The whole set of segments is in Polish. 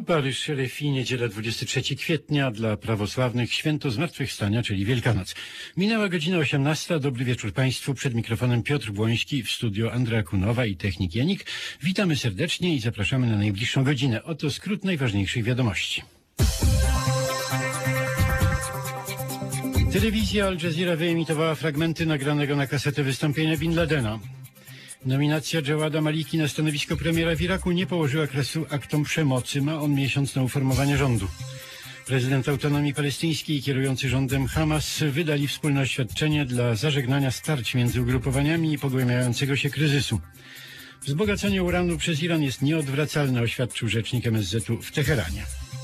Paryż, RFI, niedziela 23 kwietnia, dla prawosławnych święto Zmartwychwstania, czyli Wielkanoc. Minęła godzina 18. Dobry wieczór Państwu. Przed mikrofonem Piotr Błoński, w studio Andrea Kunowa i technik Janik. Witamy serdecznie i zapraszamy na najbliższą godzinę. Oto skrót najważniejszych wiadomości. Telewizja Al Jazeera wyemitowała fragmenty nagranego na kasetę wystąpienia Bin Ladena. Nominacja Jawada Maliki na stanowisko premiera w Iraku nie położyła kresu aktom przemocy. Ma on miesiąc na uformowanie rządu. Prezydent Autonomii Palestyńskiej i kierujący rządem Hamas wydali wspólne oświadczenie dla zażegnania starć między ugrupowaniami i pogłębiającego się kryzysu. Wzbogacenie uranu przez Iran jest nieodwracalne, oświadczył rzecznik MSZ-u w Teheranie.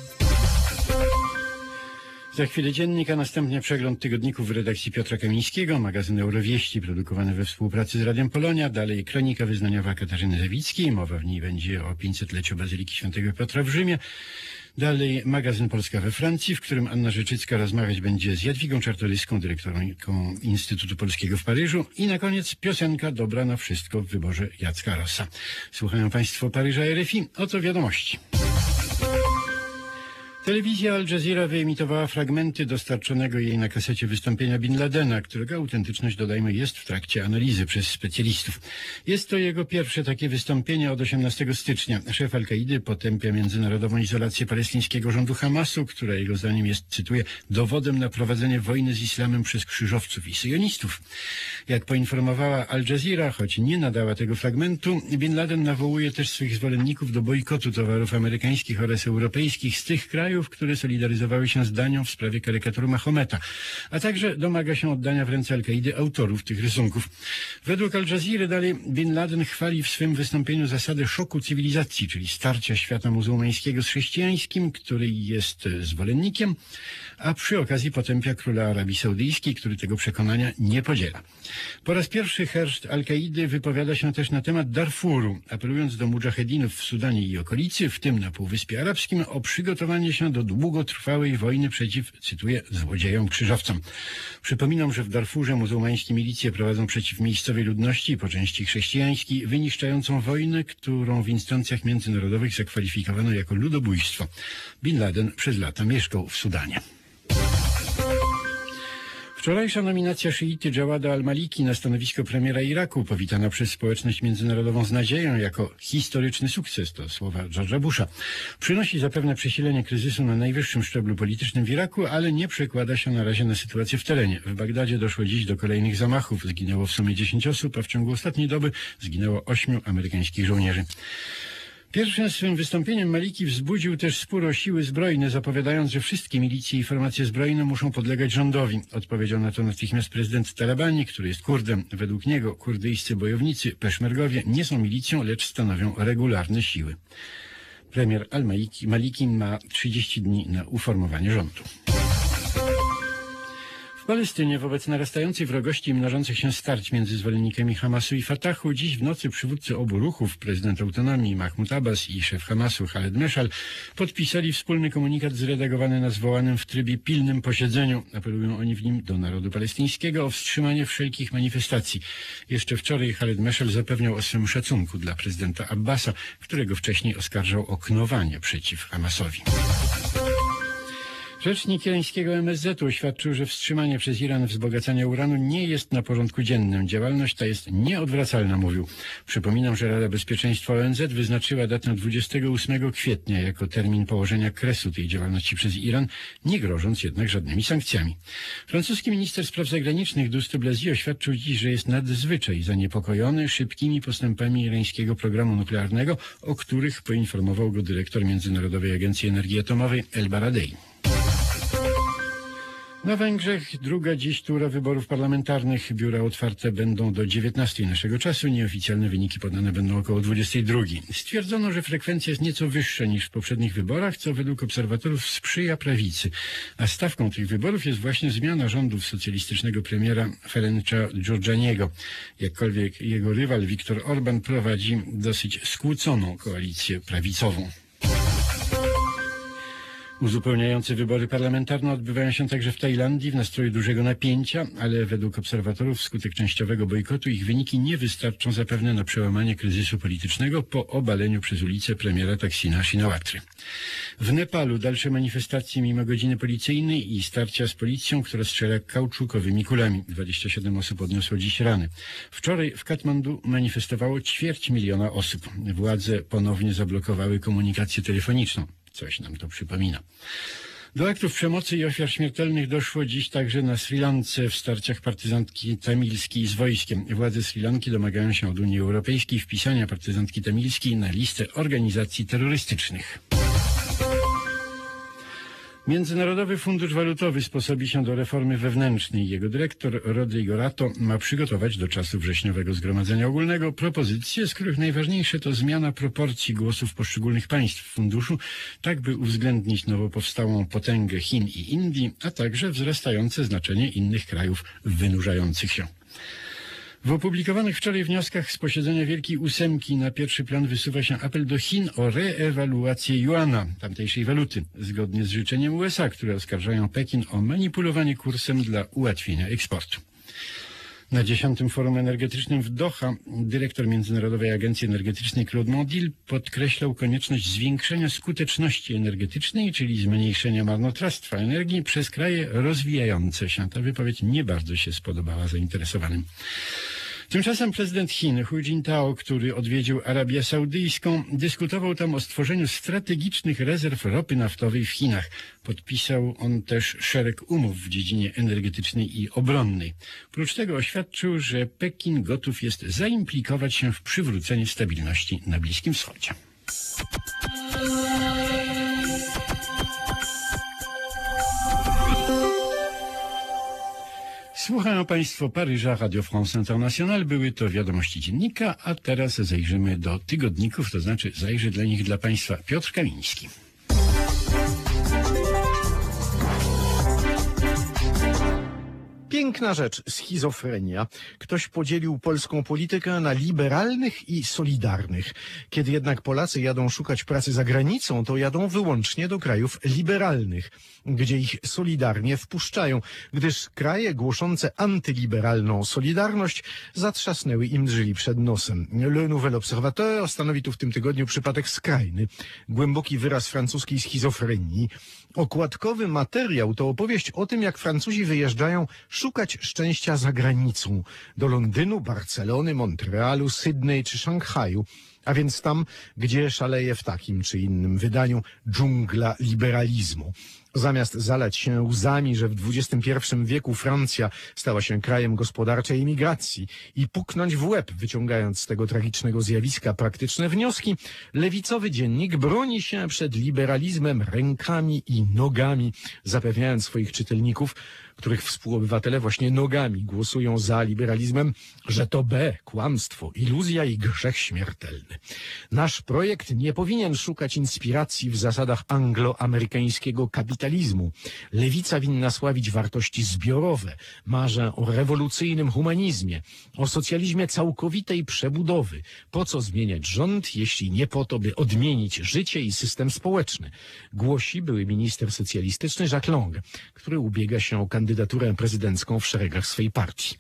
Za chwilę dziennik, a następnie przegląd tygodników w redakcji Piotra Kamińskiego, magazyn Eurowieści produkowany we współpracy z Radiem Polonia, dalej kronika wyznaniowa Katarzyny Zawickiej, mowa w niej będzie o 500-leciu Bazyliki Świętego Piotra w Rzymie, dalej magazyn Polska we Francji, w którym Anna Rzeczycka rozmawiać będzie z Jadwigą Czartoryską, dyrektorką Instytutu Polskiego w Paryżu i na koniec piosenka dobra na wszystko w wyborze Jacka Rossa. Słuchają Państwo Paryża RFI, oto wiadomości. Telewizja Al Jazeera wyemitowała fragmenty dostarczonego jej na kasecie wystąpienia Bin Ladena, którego autentyczność, dodajmy, jest w trakcie analizy przez specjalistów. Jest to jego pierwsze takie wystąpienie od 18 stycznia. Szef Al-Kaidy potępia międzynarodową izolację palestyńskiego rządu Hamasu, która jego zdaniem jest, cytuję, dowodem na prowadzenie wojny z islamem przez krzyżowców i syjonistów. Jak poinformowała Al Jazeera, choć nie nadała tego fragmentu, Bin Laden nawołuje też swych zwolenników do bojkotu towarów amerykańskich oraz europejskich z tych krajów, które solidaryzowały się z Danią w sprawie karykatur Mahometa, a także domaga się oddania w ręce Al-Kaidy autorów tych rysunków. Według Al Jazeera dalej Bin Laden chwali w swym wystąpieniu zasadę szoku cywilizacji, czyli starcia świata muzułmańskiego z chrześcijańskim, który jest zwolennikiem, a przy okazji potępia króla Arabii Saudyjskiej, który tego przekonania nie podziela. Po raz pierwszy herszt Al-Kaidy wypowiada się też na temat Darfuru, apelując do mudżahedinów w Sudanie i okolicy, w tym na Półwyspie Arabskim, o przygotowanie się do długotrwałej wojny przeciw, cytuję, złodziejom krzyżowcom. Przypominam, że w Darfurze muzułmańskie milicje prowadzą przeciw miejscowej ludności, po części chrześcijańskiej, wyniszczającą wojnę, którą w instancjach międzynarodowych zakwalifikowano jako ludobójstwo. Bin Laden przez lata mieszkał w Sudanie. Wczorajsza nominacja szyity Jawada al-Maliki na stanowisko premiera Iraku, powitana przez społeczność międzynarodową z nadzieją jako historyczny sukces, to słowa George'a Busha, przynosi zapewne przesilenie kryzysu na najwyższym szczeblu politycznym w Iraku, ale nie przekłada się na razie na sytuację w terenie. W Bagdadzie doszło dziś do kolejnych zamachów. Zginęło w sumie 10 osób, a w ciągu ostatniej doby zginęło 8 amerykańskich żołnierzy. Pierwszym swym wystąpieniem Maliki wzbudził też spór o siły zbrojne, zapowiadając, że wszystkie milicje i formacje zbrojne muszą podlegać rządowi. Odpowiedział na to natychmiast prezydent Talabani, który jest Kurdem. Według niego kurdyjscy bojownicy, peszmergowie, nie są milicją, lecz stanowią regularne siły. Premier al-Maliki ma 30 dni na uformowanie rządu. W Palestynie wobec narastającej wrogości i mnożących się starć między zwolennikami Hamasu i Fatahu dziś w nocy przywódcy obu ruchów, prezydent Autonomii Mahmud Abbas i szef Hamasu Khaled Meshal, podpisali wspólny komunikat zredagowany na zwołanym w trybie pilnym posiedzeniu. Apelują oni w nim do narodu palestyńskiego o wstrzymanie wszelkich manifestacji. Jeszcze wczoraj Khaled Meshal zapewniał o swym szacunku dla prezydenta Abbasa, którego wcześniej oskarżał o knowanie przeciw Hamasowi. Rzecznik irańskiego MSZ-u oświadczył, że wstrzymanie przez Iran wzbogacania uranu nie jest na porządku dziennym. Działalność ta jest nieodwracalna, mówił. Przypominam, że Rada Bezpieczeństwa ONZ wyznaczyła datę 28 kwietnia jako termin położenia kresu tej działalności przez Iran, nie grożąc jednak żadnymi sankcjami. Francuski minister spraw zagranicznych Douste Blazy oświadczył dziś, że jest nadzwyczaj zaniepokojony szybkimi postępami irańskiego programu nuklearnego, o których poinformował go dyrektor Międzynarodowej Agencji Energii Atomowej El Baradei. Na Węgrzech druga dziś tura wyborów parlamentarnych. Biura otwarte będą do 19 naszego czasu. Nieoficjalne wyniki podane będą około 22. Stwierdzono, że frekwencja jest nieco wyższa niż w poprzednich wyborach, co według obserwatorów sprzyja prawicy. A stawką tych wyborów jest właśnie zmiana rządów socjalistycznego premiera Ferencza Gyurcsányego. Jakkolwiek jego rywal Viktor Orban prowadzi dosyć skłóconą koalicję prawicową. Uzupełniające wybory parlamentarne odbywają się także w Tajlandii w nastroju dużego napięcia, ale według obserwatorów wskutek częściowego bojkotu ich wyniki nie wystarczą zapewne na przełamanie kryzysu politycznego po obaleniu przez ulicę premiera Thaksina Shinawatry. W Nepalu dalsze manifestacje mimo godziny policyjnej i starcia z policją, która strzela kauczukowymi kulami. 27 osób odniosło dziś rany. Wczoraj w Katmandu manifestowało 250 000 osób. Władze ponownie zablokowały komunikację telefoniczną. Coś nam to przypomina. Do aktów przemocy i ofiar śmiertelnych doszło dziś także na Sri Lance w starciach partyzantki tamilskiej z wojskiem. Władze Sri Lanki domagają się od Unii Europejskiej wpisania partyzantki tamilskiej na listę organizacji terrorystycznych. Międzynarodowy Fundusz Walutowy sposobi się do reformy wewnętrznej. Jego dyrektor Rodrigo Rato ma przygotować do czasu wrześniowego Zgromadzenia Ogólnego propozycje, z których najważniejsze to zmiana proporcji głosów poszczególnych państw w funduszu, tak by uwzględnić nowo powstałą potęgę Chin i Indii, a także wzrastające znaczenie innych krajów wynurzających się. W opublikowanych wczoraj wnioskach z posiedzenia Wielkiej Ósemki na pierwszy plan wysuwa się apel do Chin o reewaluację juana, tamtejszej waluty, zgodnie z życzeniem USA, które oskarżają Pekin o manipulowanie kursem dla ułatwienia eksportu. Na 10. Forum Energetycznym w Doha dyrektor Międzynarodowej Agencji Energetycznej Claude Mondil podkreślał konieczność zwiększenia skuteczności energetycznej, czyli zmniejszenia marnotrawstwa energii przez kraje rozwijające się. Ta wypowiedź nie bardzo się spodobała zainteresowanym. Tymczasem prezydent Chin Hu Jintao, który odwiedził Arabię Saudyjską, dyskutował tam o stworzeniu strategicznych rezerw ropy naftowej w Chinach. Podpisał on też szereg umów w dziedzinie energetycznej i obronnej. Prócz tego oświadczył, że Pekin gotów jest zaimplikować się w przywrócenie stabilności na Bliskim Wschodzie. Słuchają Państwo Paryża Radio France International. Były to wiadomości dziennika, a teraz zajrzymy do tygodników, to znaczy zajrzy dla Państwa Piotr Kamiński. Piękna rzecz, schizofrenia. Ktoś podzielił polską politykę na liberalnych i solidarnych. Kiedy jednak Polacy jadą szukać pracy za granicą, to jadą wyłącznie do krajów liberalnych, gdzie ich solidarnie wpuszczają, gdyż kraje głoszące antyliberalną solidarność zatrzasnęły im drzwi przed nosem. Le Nouvel Observateur stanowi tu w tym tygodniu przypadek skrajny. Głęboki wyraz francuskiej schizofrenii. Okładkowy materiał to opowieść o tym, jak Francuzi wyjeżdżają szukać szczęścia za granicą. Do Londynu, Barcelony, Montrealu, Sydney czy Szanghaju. A więc tam, gdzie szaleje w takim czy innym wydaniu dżungla liberalizmu. Zamiast zalać się łzami, że w XXI wieku Francja stała się krajem gospodarczej emigracji i puknąć w łeb, wyciągając z tego tragicznego zjawiska praktyczne wnioski, lewicowy dziennik broni się przed liberalizmem rękami i nogami, zapewniając swoich czytelników, których współobywatele właśnie nogami głosują za liberalizmem, że to kłamstwo, iluzja i grzech śmiertelny. Nasz projekt nie powinien szukać inspiracji w zasadach angloamerykańskiego kapitalizmu. Lewica winna sławić wartości zbiorowe. Marzę o rewolucyjnym humanizmie, o socjalizmie całkowitej przebudowy. Po co zmieniać rząd, jeśli nie po to, by odmienić życie i system społeczny? Głosi były minister socjalistyczny Jacques Lang, który ubiega się o kandydaturę prezydencką w szeregach swej partii.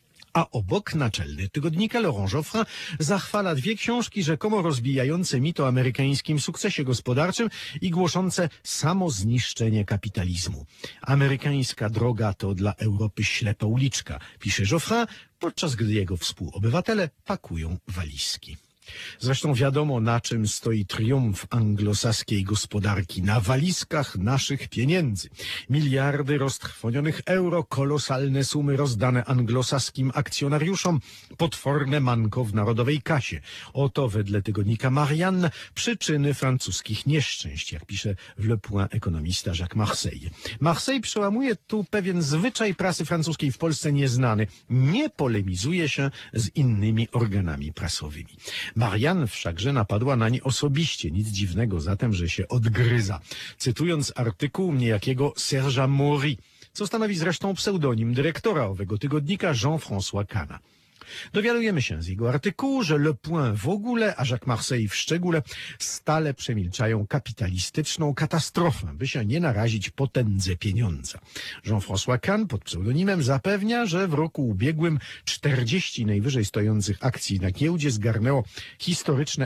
A obok naczelny tygodnika Laurent Joffrin zachwala dwie książki rzekomo rozbijające mit o amerykańskim sukcesie gospodarczym i głoszące samozniszczenie kapitalizmu. Amerykańska droga to dla Europy ślepa uliczka, pisze Joffrin, podczas gdy jego współobywatele pakują walizki. Zresztą wiadomo, na czym stoi triumf anglosaskiej gospodarki. Na walizkach naszych pieniędzy. Miliardy roztrwonionych euro, kolosalne sumy rozdane anglosaskim akcjonariuszom, potworne manko w narodowej kasie. Oto wedle tygodnika Marianne przyczyny francuskich nieszczęść, jak pisze w Le Point ekonomista Jacques Marseille. Marseille przełamuje tu pewien zwyczaj prasy francuskiej w Polsce nieznany. Nie polemizuje się z innymi organami prasowymi. Marianne wszakże napadła nań osobiście. Nic dziwnego zatem, że się odgryza. Cytując artykuł niejakiego Serge'a Maury, co stanowi zresztą pseudonim dyrektora owego tygodnika Jean-François Cana. Dowiadujemy się z jego artykułu, że Le Point w ogóle, a Jacques Marseille w szczególe stale przemilczają kapitalistyczną katastrofę, by się nie narazić potędze pieniądza. Jean-François Kahn pod pseudonimem zapewnia, że w roku ubiegłym 40 najwyżej stojących akcji na giełdzie zgarnęło historyczne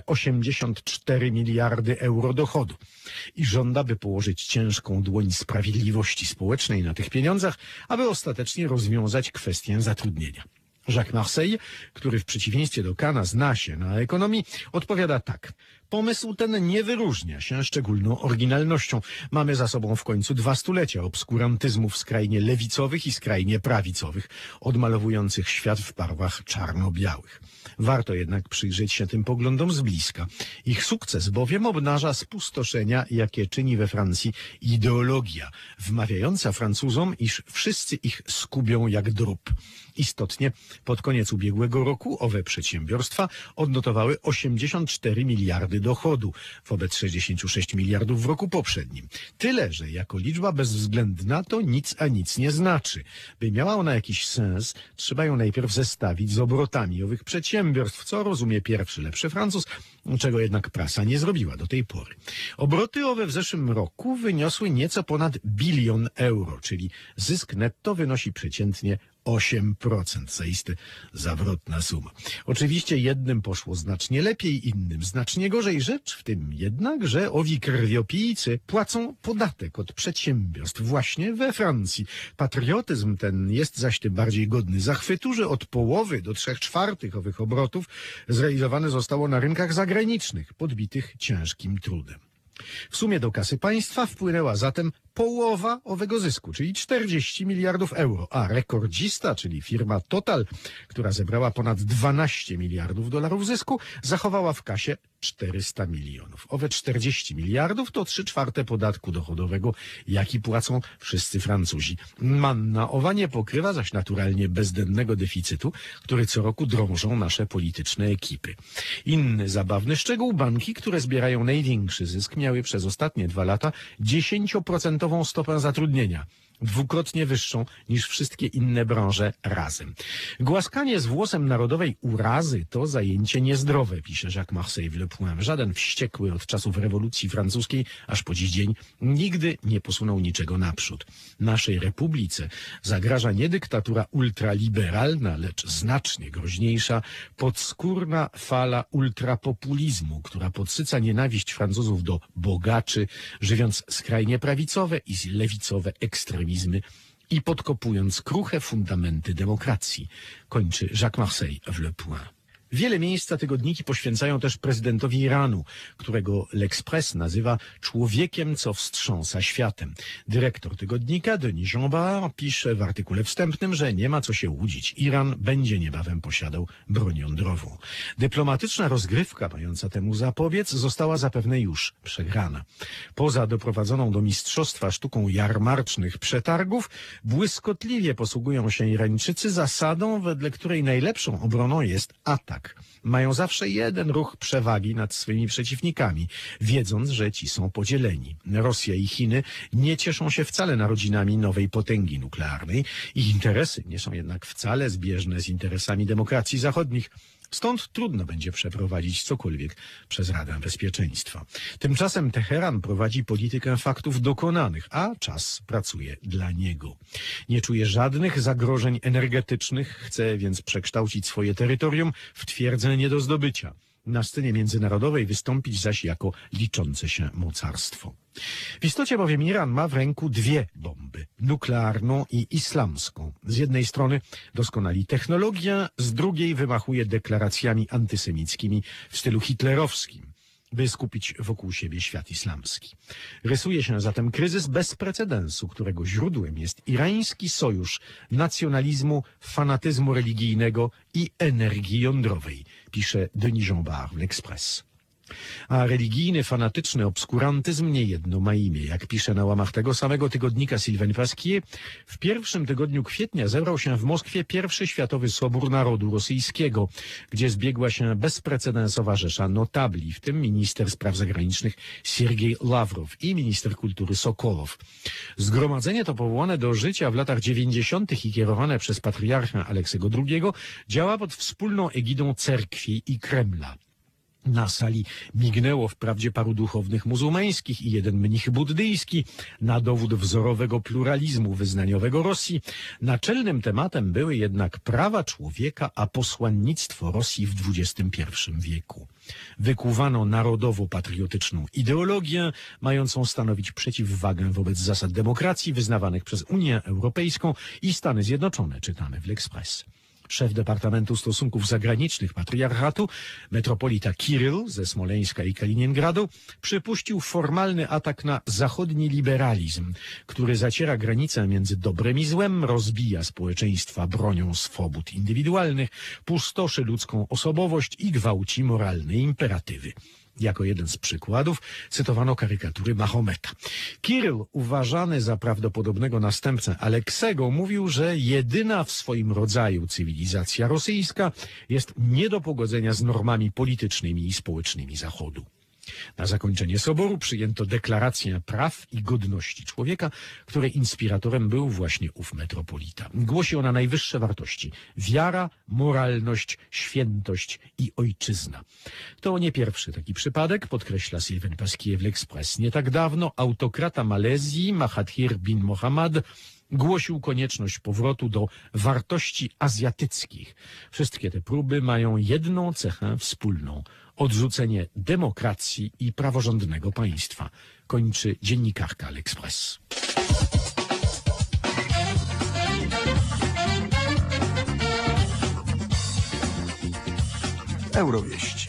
84 miliardy euro dochodu i żąda, by położyć ciężką dłoń sprawiedliwości społecznej na tych pieniądzach, aby ostatecznie rozwiązać kwestię zatrudnienia. Jacques Marseille, który w przeciwieństwie do Kahna zna się na ekonomii, odpowiada tak. Pomysł ten nie wyróżnia się szczególną oryginalnością. Mamy za sobą w końcu 2 stulecia obskurantyzmów skrajnie lewicowych i skrajnie prawicowych, odmalowujących świat w barwach czarno-białych. Warto jednak przyjrzeć się tym poglądom z bliska. Ich sukces bowiem obnaża spustoszenia, jakie czyni we Francji ideologia, wmawiająca Francuzom, iż wszyscy ich skubią jak drób. Istotnie, pod koniec ubiegłego roku owe przedsiębiorstwa odnotowały 84 miliardy dochodu wobec 66 miliardów w roku poprzednim. Tyle, że jako liczba bezwzględna to nic a nic nie znaczy. By miała ona jakiś sens, trzeba ją najpierw zestawić z obrotami owych przedsiębiorstw, co rozumie pierwszy lepszy Francuz, czego jednak prasa nie zrobiła do tej pory. Obroty owe w zeszłym roku wyniosły nieco ponad 1 bilion euro, czyli zysk netto wynosi przeciętnie 8%. Zaiste zawrotna suma. Oczywiście jednym poszło znacznie lepiej, innym znacznie gorzej. Rzecz w tym jednak, że owi krwiopijcy płacą podatek od przedsiębiorstw właśnie we Francji. Patriotyzm ten jest zaś tym bardziej godny zachwytu, że od połowy do 3/4 owych obrotów zrealizowane zostało na rynkach zagranicznych, podbitych ciężkim trudem. W sumie do kasy państwa wpłynęła zatem połowa owego zysku, czyli 40 miliardów euro, a rekordzista, czyli firma Total, która zebrała ponad 12 miliardów dolarów zysku, zachowała w kasie 400 milionów. Owe 40 miliardów to 3/4 podatku dochodowego, jaki płacą wszyscy Francuzi. Manna owa nie pokrywa zaś naturalnie bezdennego deficytu, który co roku drążą nasze polityczne ekipy. Inny zabawny szczegół, banki, które zbierają największy zysk, miały przez ostatnie 2 lata 10% stopę zatrudnienia, dwukrotnie wyższą niż wszystkie inne branże razem. Głaskanie z włosem narodowej urazy to zajęcie niezdrowe, pisze Jacques Marseille w Le Point. Żaden wściekły od czasów rewolucji francuskiej, aż po dziś dzień, nigdy nie posunął niczego naprzód. Naszej republice zagraża nie dyktatura ultraliberalna, lecz znacznie groźniejsza, podskórna fala ultrapopulizmu, która podsyca nienawiść Francuzów do bogaczy, żywiąc skrajnie prawicowe i lewicowe ekstremizmy i podkopując kruche fundamenty demokracji, kończy Jacques Marseille w Le Point. Wiele miejsca tygodniki poświęcają też prezydentowi Iranu, którego L'Express nazywa człowiekiem, co wstrząsa światem. Dyrektor tygodnika Denis Jeanbart pisze w artykule wstępnym, że nie ma co się łudzić. Iran będzie niebawem posiadał broń jądrową. Dyplomatyczna rozgrywka mająca temu zapobiec została zapewne już przegrana. Poza doprowadzoną do mistrzostwa sztuką jarmarcznych przetargów, błyskotliwie posługują się Irańczycy zasadą, wedle której najlepszą obroną jest atak. Mają zawsze jeden ruch przewagi nad swymi przeciwnikami, wiedząc, że ci są podzieleni. Rosja i Chiny nie cieszą się wcale narodzinami nowej potęgi nuklearnej. Ich interesy nie są jednak wcale zbieżne z interesami demokracji zachodnich. Stąd trudno będzie przeprowadzić cokolwiek przez Radę Bezpieczeństwa. Tymczasem Teheran prowadzi politykę faktów dokonanych, a czas pracuje dla niego. Nie czuje żadnych zagrożeń energetycznych, chce więc przekształcić swoje terytorium w twierdzę nie do zdobycia. Na scenie międzynarodowej wystąpić zaś jako liczące się mocarstwo. W istocie bowiem Iran ma w ręku 2 bomby, nuklearną i islamską. Z jednej strony doskonali technologię, z drugiej wymachuje deklaracjami antysemickimi w stylu hitlerowskim, by skupić wokół siebie świat islamski. Rysuje się zatem kryzys bez precedensu, którego źródłem jest irański sojusz nacjonalizmu, fanatyzmu religijnego i energii jądrowej, pisze Denis Jeanbart w L'Express. A religijny, fanatyczny obskurantyzm niejedno ma imię. Jak pisze na łamach tego samego tygodnika Sylvain Pasquier, w pierwszym tygodniu kwietnia zebrał się w Moskwie pierwszy Światowy Sobór Narodu Rosyjskiego, gdzie zbiegła się bezprecedensowa rzesza notabli, w tym minister spraw zagranicznych Siergiej Ławrow i minister kultury Sokolow. Zgromadzenie to powołane do życia w latach 90. i kierowane przez patriarchę Aleksego II działa pod wspólną egidą cerkwi i Kremla. Na sali mignęło wprawdzie paru duchownych muzułmańskich i jeden mnich buddyjski, na dowód wzorowego pluralizmu wyznaniowego Rosji. Naczelnym tematem były jednak prawa człowieka, a posłannictwo Rosji w XXI wieku. Wykuwano narodowo-patriotyczną ideologię, mającą stanowić przeciwwagę wobec zasad demokracji wyznawanych przez Unię Europejską i Stany Zjednoczone, czytamy w L'Express. Szef Departamentu Stosunków Zagranicznych Patriarchatu, metropolita Kiryl ze Smoleńska i Kaliningradu, przypuścił formalny atak na zachodni liberalizm, który zaciera granicę między dobrem i złem, rozbija społeczeństwa bronią swobód indywidualnych, pustoszy ludzką osobowość i gwałci moralne imperatywy. Jako jeden z przykładów cytowano karykatury Mahometa. Kiryl, uważany za prawdopodobnego następcę Aleksego, mówił, że jedyna w swoim rodzaju cywilizacja rosyjska jest nie do pogodzenia z normami politycznymi i społecznymi Zachodu. Na zakończenie soboru przyjęto deklarację praw i godności człowieka, której inspiratorem był właśnie ów metropolita. Głosi ona najwyższe wartości: wiara, moralność, świętość i ojczyzna. To nie pierwszy taki przypadek, podkreśla Sylvain Pasquier w L'Express. Nie tak dawno autokrata Malezji Mahathir bin Mohamad głosił konieczność powrotu do wartości azjatyckich. Wszystkie te próby mają jedną cechę wspólną: odrzucenie demokracji i praworządnego państwa. Kończy dziennikarka L'Express. Eurowieści.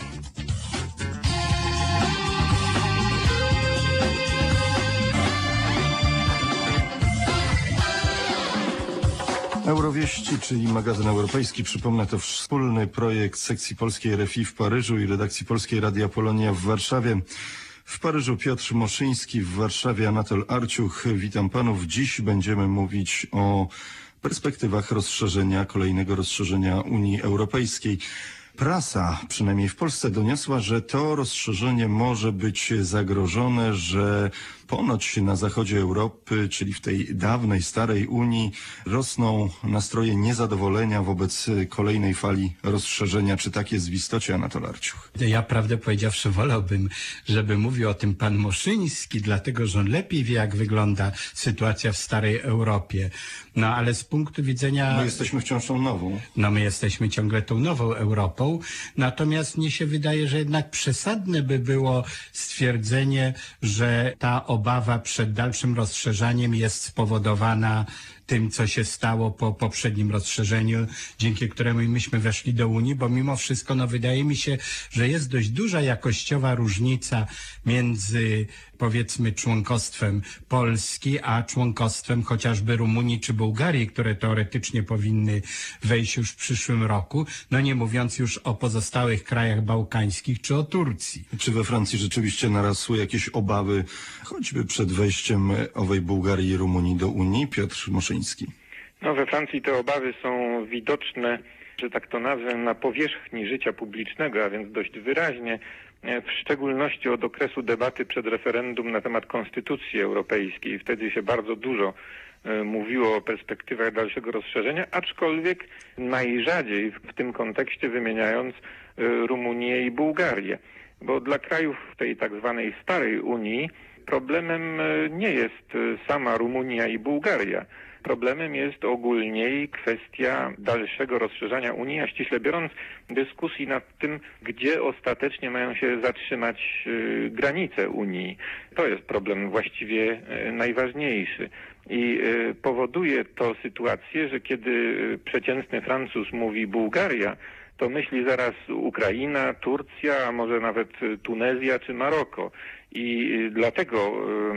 Eurowieści, czyli magazyn europejski, przypomnę, to wspólny projekt sekcji polskiej RFI w Paryżu i redakcji polskiej Radia Polonia w Warszawie. W Paryżu Piotr Moszyński, w Warszawie Anatol Arciuch. Witam panów. Dziś będziemy mówić o perspektywach kolejnego rozszerzenia Unii Europejskiej. Prasa, przynajmniej w Polsce, doniosła, że to rozszerzenie może być zagrożone, że ponoć na zachodzie Europy, czyli w tej dawnej, starej Unii, rosną nastroje niezadowolenia wobec kolejnej fali rozszerzenia. Czy tak jest w istocie, Anatol Arciuch? Ja, prawdę powiedziawszy, wolałbym, żeby mówił o tym pan Moszyński, dlatego że on lepiej wie, jak wygląda sytuacja w starej Europie. No ale z punktu widzenia... My jesteśmy wciąż tą nową. No my jesteśmy ciągle tą nową Europą, natomiast mnie się wydaje, że jednak przesadne by było stwierdzenie, że ta obawa przed dalszym rozszerzaniem jest spowodowana tym, co się stało po poprzednim rozszerzeniu, dzięki któremu myśmy weszli do Unii, bo mimo wszystko, no wydaje mi się, że jest dość duża jakościowa różnica między, powiedzmy, członkostwem Polski, a członkostwem chociażby Rumunii czy Bułgarii, które teoretycznie powinny wejść już w przyszłym roku, no nie mówiąc już o pozostałych krajach bałkańskich czy o Turcji. Czy we Francji rzeczywiście narosły jakieś obawy, choćby przed wejściem owej Bułgarii i Rumunii do Unii? Piotr Moszyński. No, we Francji te obawy są widoczne, że tak to nazwę, na powierzchni życia publicznego, a więc dość wyraźnie, w szczególności od okresu debaty przed referendum na temat Konstytucji Europejskiej. Wtedy się bardzo dużo mówiło o perspektywach dalszego rozszerzenia, aczkolwiek najrzadziej w tym kontekście wymieniając Rumunię i Bułgarię. Bo dla krajów tej tak zwanej starej Unii problemem nie jest sama Rumunia i Bułgaria. Problemem jest ogólniej kwestia dalszego rozszerzania Unii, a ściśle biorąc dyskusji nad tym, gdzie ostatecznie mają się zatrzymać granice Unii. To jest problem właściwie najważniejszy. I powoduje to sytuację, że kiedy przeciętny Francuz mówi Bułgaria, to myśli zaraz Ukraina, Turcja, a może nawet Tunezja czy Maroko. I dlatego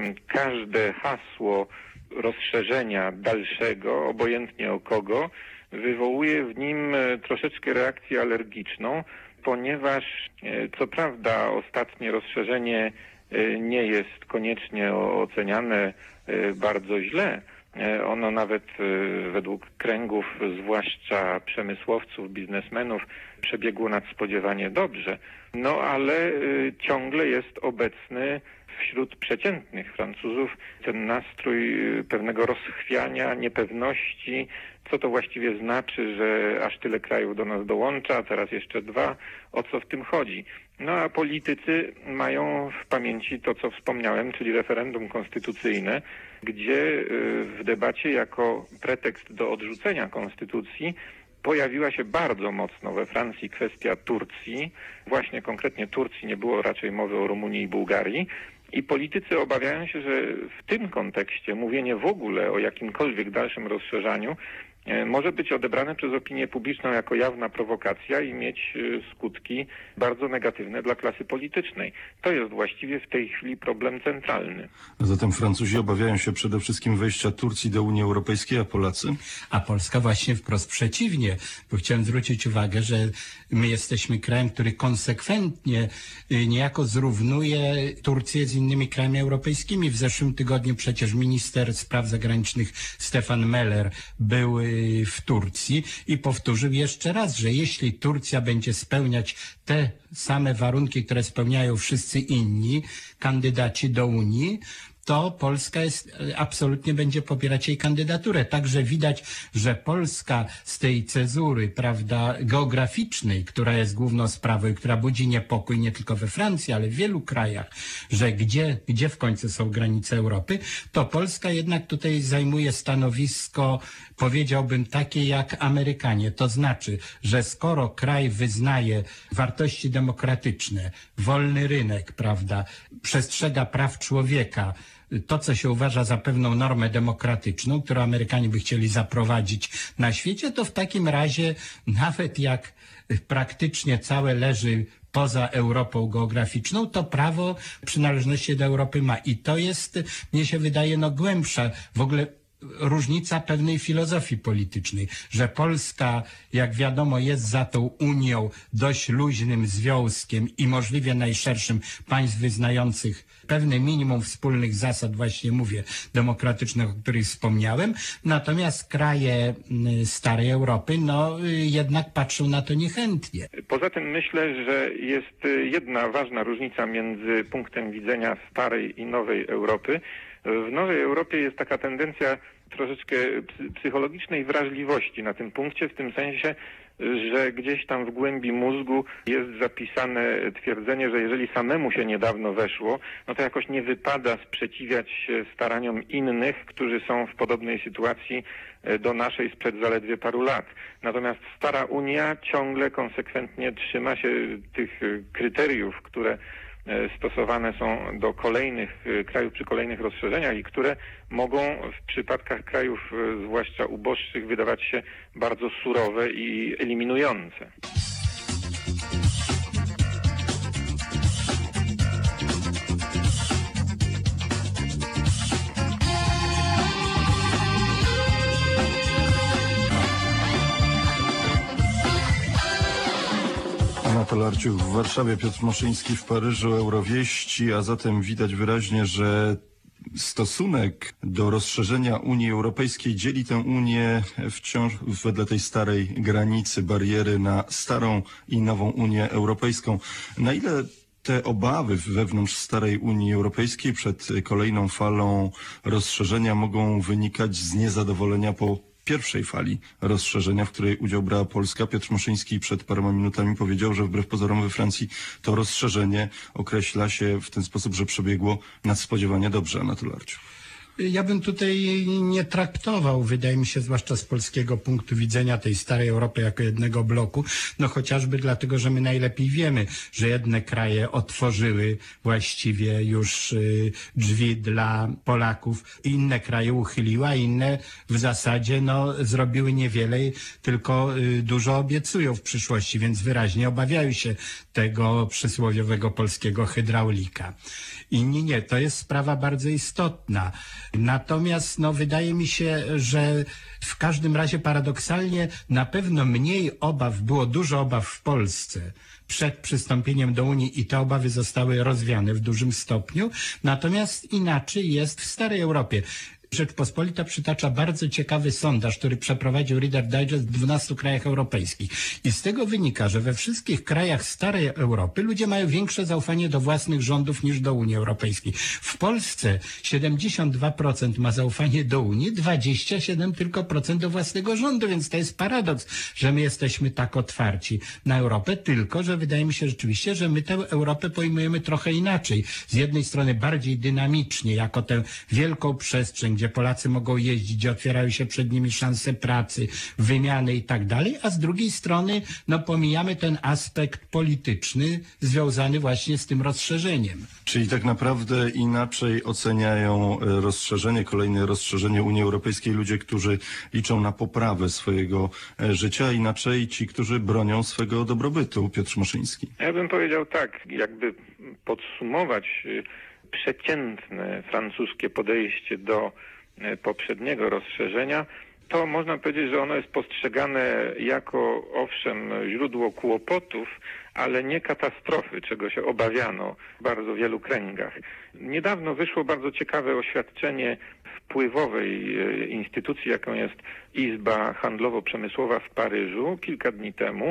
każde hasło rozszerzenia dalszego, obojętnie o kogo, wywołuje w nim troszeczkę reakcję alergiczną, ponieważ co prawda ostatnie rozszerzenie nie jest koniecznie oceniane bardzo źle. Ono nawet według kręgów, zwłaszcza przemysłowców, biznesmenów, przebiegło nadspodziewanie dobrze. No ale ciągle jest obecny wśród przeciętnych Francuzów ten nastrój pewnego rozchwiania, niepewności, co to właściwie znaczy, że aż tyle krajów do nas dołącza, a teraz jeszcze 2, o co w tym chodzi. No a politycy mają w pamięci to, co wspomniałem, czyli referendum konstytucyjne, gdzie w debacie jako pretekst do odrzucenia konstytucji pojawiła się bardzo mocno we Francji kwestia Turcji. Właśnie konkretnie Turcji, nie było raczej mowy o Rumunii i Bułgarii. I politycy obawiają się, że w tym kontekście mówienie w ogóle o jakimkolwiek dalszym rozszerzaniu może być odebrane przez opinię publiczną jako jawna prowokacja i mieć skutki bardzo negatywne dla klasy politycznej. To jest właściwie w tej chwili problem centralny. A zatem Francuzi obawiają się przede wszystkim wejścia Turcji do Unii Europejskiej, a Polacy? A Polska właśnie wprost przeciwnie, bo chciałem zwrócić uwagę, że my jesteśmy krajem, który konsekwentnie niejako zrównuje Turcję z innymi krajami europejskimi. W zeszłym tygodniu przecież minister spraw zagranicznych Stefan Meller był w Turcji i powtórzył jeszcze raz, że jeśli Turcja będzie spełniać te same warunki, które spełniają wszyscy inni kandydaci do Unii, to Polska absolutnie będzie popierać jej kandydaturę. Także widać, że Polska z tej cezury, prawda, geograficznej, która jest główną sprawą i która budzi niepokój nie tylko we Francji, ale w wielu krajach, że gdzie w końcu są granice Europy, to Polska jednak tutaj zajmuje stanowisko, powiedziałbym, takie jak Amerykanie. To znaczy, że skoro kraj wyznaje wartości demokratyczne, wolny rynek, prawda, przestrzega praw człowieka, to, co się uważa za pewną normę demokratyczną, którą Amerykanie by chcieli zaprowadzić na świecie, to w takim razie nawet jak praktycznie całe leży poza Europą geograficzną, to prawo przynależności do Europy ma. I to jest, mnie się wydaje, głębsza w ogóle różnica pewnej filozofii politycznej, że Polska, jak wiadomo, jest za tą Unią dość luźnym związkiem i możliwie najszerszym państw wyznających pewne minimum wspólnych zasad, właśnie mówię, demokratycznych, o których wspomniałem, natomiast kraje starej Europy, jednak patrzą na to niechętnie. Poza tym myślę, że jest jedna ważna różnica między punktem widzenia starej i nowej Europy. W nowej Europie jest taka tendencja troszeczkę psychologicznej wrażliwości na tym punkcie, w tym sensie, że gdzieś tam w głębi mózgu jest zapisane twierdzenie, że jeżeli samemu się niedawno weszło, no to jakoś nie wypada sprzeciwiać się staraniom innych, którzy są w podobnej sytuacji do naszej sprzed zaledwie paru lat. Natomiast stara Unia ciągle konsekwentnie trzyma się tych kryteriów, które stosowane są do kolejnych krajów przy kolejnych rozszerzeniach i które mogą w przypadkach krajów, zwłaszcza uboższych, wydawać się bardzo surowe i eliminujące. Anatol Arciuk w Warszawie, Piotr Moszyński w Paryżu, Eurowieści, a zatem widać wyraźnie, że stosunek do rozszerzenia Unii Europejskiej dzieli tę Unię wciąż wedle tej starej granicy, bariery na starą i nową Unię Europejską. Na ile te obawy wewnątrz starej Unii Europejskiej przed kolejną falą rozszerzenia mogą wynikać z niezadowolenia po pierwszej fali rozszerzenia, w której udział brała Polska? Piotr Moszyński przed paroma minutami powiedział, że wbrew pozorom we Francji to rozszerzenie określa się w ten sposób, że przebiegło nadspodziewanie dobrze. Anatol Arciuk. Ja bym tutaj nie traktował, wydaje mi się, zwłaszcza z polskiego punktu widzenia, tej starej Europy jako jednego bloku, chociażby dlatego, że my najlepiej wiemy, że jedne kraje otworzyły właściwie już drzwi dla Polaków, inne kraje uchyliły, a inne w zasadzie zrobiły niewiele, tylko dużo obiecują w przyszłości, więc wyraźnie obawiają się tego przysłowiowego polskiego hydraulika. Inni nie, to jest sprawa bardzo istotna. Natomiast wydaje mi się, że w każdym razie paradoksalnie na pewno mniej obaw, było dużo obaw w Polsce przed przystąpieniem do Unii i te obawy zostały rozwiane w dużym stopniu. Natomiast inaczej jest w starej Europie. Rzeczpospolita przytacza bardzo ciekawy sondaż, który przeprowadził Reader Digest w 12 krajach europejskich. I z tego wynika, że we wszystkich krajach starej Europy ludzie mają większe zaufanie do własnych rządów niż do Unii Europejskiej. W Polsce 72% ma zaufanie do Unii, 27% tylko do własnego rządu, więc to jest paradoks, że my jesteśmy tak otwarci na Europę, tylko że wydaje mi się rzeczywiście, że my tę Europę pojmujemy trochę inaczej. Z jednej strony bardziej dynamicznie, jako tę wielką przestrzeń, gdzie Polacy mogą jeździć, gdzie otwierają się przed nimi szanse pracy, wymiany i tak dalej, a z drugiej strony pomijamy ten aspekt polityczny związany właśnie z tym rozszerzeniem. Czyli tak naprawdę inaczej oceniają kolejne rozszerzenie Unii Europejskiej ludzie, którzy liczą na poprawę swojego życia, inaczej ci, którzy bronią swego dobrobytu. Piotr Moszyński. Ja bym powiedział tak, jakby podsumować przeciętne francuskie podejście do poprzedniego rozszerzenia, to można powiedzieć, że ono jest postrzegane jako, owszem, źródło kłopotów, ale nie katastrofy, czego się obawiano w bardzo wielu kręgach. Niedawno wyszło bardzo ciekawe oświadczenie wpływowej instytucji, jaką jest Izba Handlowo-Przemysłowa w Paryżu, kilka dni temu,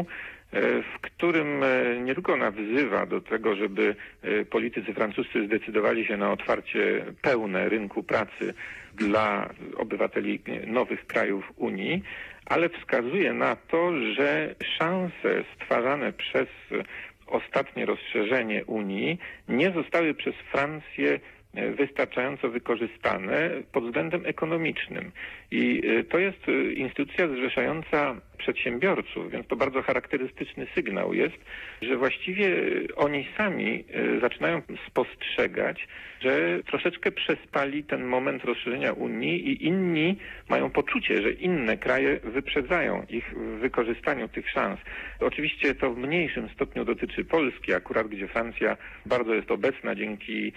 w którym nie tylko ona wzywa do tego, żeby politycy francuscy zdecydowali się na otwarcie pełne rynku pracy dla obywateli nowych krajów Unii, ale wskazuje na to, że szanse stwarzane przez ostatnie rozszerzenie Unii nie zostały przez Francję wystarczająco wykorzystane pod względem ekonomicznym. I to jest instytucja zrzeszająca przedsiębiorców, więc to bardzo charakterystyczny sygnał jest, że właściwie oni sami zaczynają spostrzegać, że troszeczkę przespali ten moment rozszerzenia Unii i inni mają poczucie, że inne kraje wyprzedzają ich w wykorzystaniu tych szans. Oczywiście to w mniejszym stopniu dotyczy Polski, akurat gdzie Francja bardzo jest obecna dzięki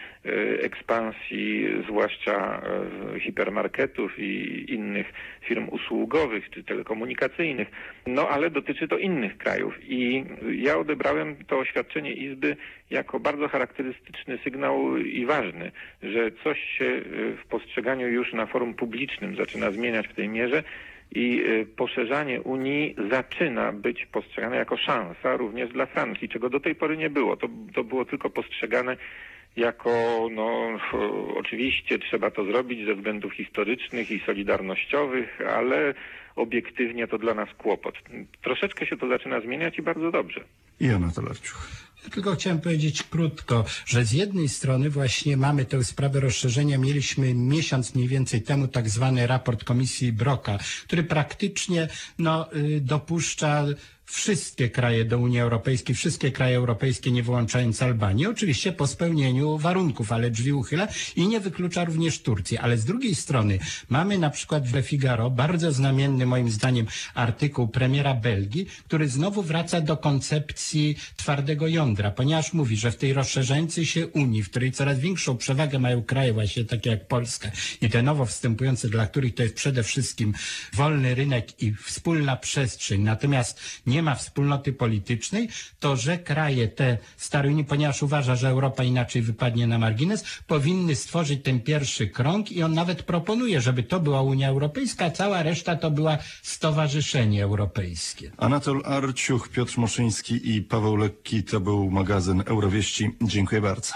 ekspansji, zwłaszcza hipermarketów i innych firm usługowych czy telekomunikacyjnych, ale dotyczy to innych krajów i ja odebrałem to oświadczenie Izby jako bardzo charakterystyczny sygnał i ważny, że coś się w postrzeganiu już na forum publicznym zaczyna zmieniać w tej mierze i poszerzanie Unii zaczyna być postrzegane jako szansa również dla Francji, czego do tej pory nie było. To było tylko postrzegane jako, oczywiście trzeba to zrobić ze względów historycznych i solidarnościowych, ale obiektywnie to dla nas kłopot. Troszeczkę się to zaczyna zmieniać i bardzo dobrze. I Anatol Arciuch. Ja tylko chciałem powiedzieć krótko, że z jednej strony właśnie mamy tę sprawę rozszerzenia. Mieliśmy miesiąc mniej więcej temu tak zwany raport Komisji Broka, który praktycznie dopuszcza wszystkie kraje do Unii Europejskiej, wszystkie kraje europejskie, nie wyłączając Albanii, oczywiście po spełnieniu warunków, ale drzwi uchyla i nie wyklucza również Turcji. Ale z drugiej strony mamy na przykład w Le Figaro bardzo znamienny moim zdaniem artykuł premiera Belgii, który znowu wraca do koncepcji twardego jądra, ponieważ mówi, że w tej rozszerzającej się Unii, w której coraz większą przewagę mają kraje właśnie takie jak Polska i te nowo wstępujące, dla których to jest przede wszystkim wolny rynek i wspólna przestrzeń, natomiast nie ma wspólnoty politycznej, to że kraje te starej Unii, ponieważ uważa, że Europa inaczej wypadnie na margines, powinny stworzyć ten pierwszy krąg i on nawet proponuje, żeby to była Unia Europejska, a cała reszta to była Stowarzyszenie Europejskie. Anatol Arciuch, Piotr Moszyński i Paweł Lekki, to był magazyn Eurowieści. Dziękuję bardzo.